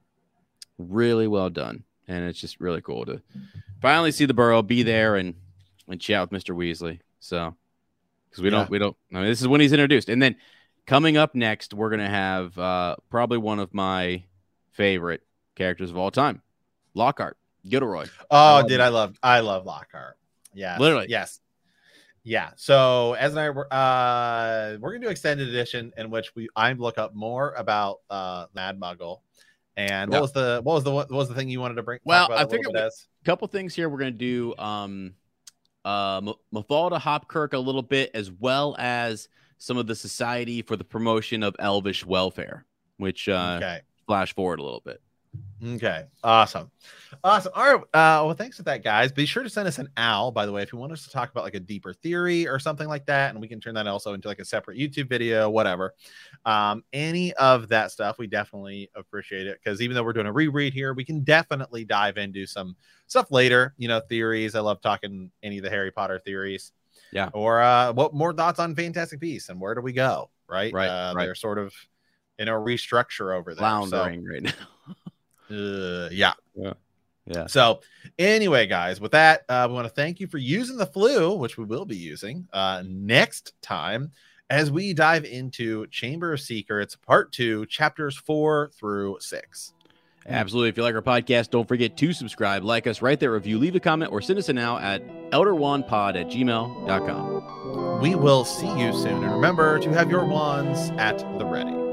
really well done, and it's just really cool to finally see the Burrow be there and and chat with Mister Weasley. So because we Yeah. don't, we don't. I mean, this is when he's introduced, and then Coming up next, we're going to have uh, probably one of my favorite characters of all time, Lockhart, Gilderoy. Oh, I did I love I love Lockhart. Yeah, literally. Yes. Yeah. So as and I were uh we're gonna do extended edition in which we I look up more about uh Mad Muggle. And what yep. was the what was the what was the thing you wanted to bring? Well, I figured a couple things here. We're gonna do um uh Mafalda Hopkirk a little bit, as well as some of the Society for the Promotion of Elvish Welfare, which uh okay. flash forward a little bit. Okay, awesome, awesome. All right, uh, well, thanks for that, guys. Be sure to send us an owl, by the way, if you want us to talk about like a deeper theory or something like that, and we can turn that also into like a separate YouTube video, whatever. Um, any of that stuff, we definitely appreciate it, because even though we're doing a reread here, we can definitely dive into some stuff later. You know, theories. I love talking any of the Harry Potter theories. Yeah. Or uh, what more thoughts on Fantastic Beasts and where do we go? Right. Right. Uh, right. They're sort of in a restructure over there. Floundering so. right now. Uh, yeah. Yeah. Yeah. So anyway, guys, with that, uh, we want to thank you for using the flu, which we will be using uh, next time as we dive into Chamber of Secrets, part two, chapters four through six. Absolutely. If you like our podcast, don't forget to subscribe, like us, write that review, leave a comment, or send us an email at elder wand pod at gmail dot com. We will see you soon. And remember to have your wands at the ready.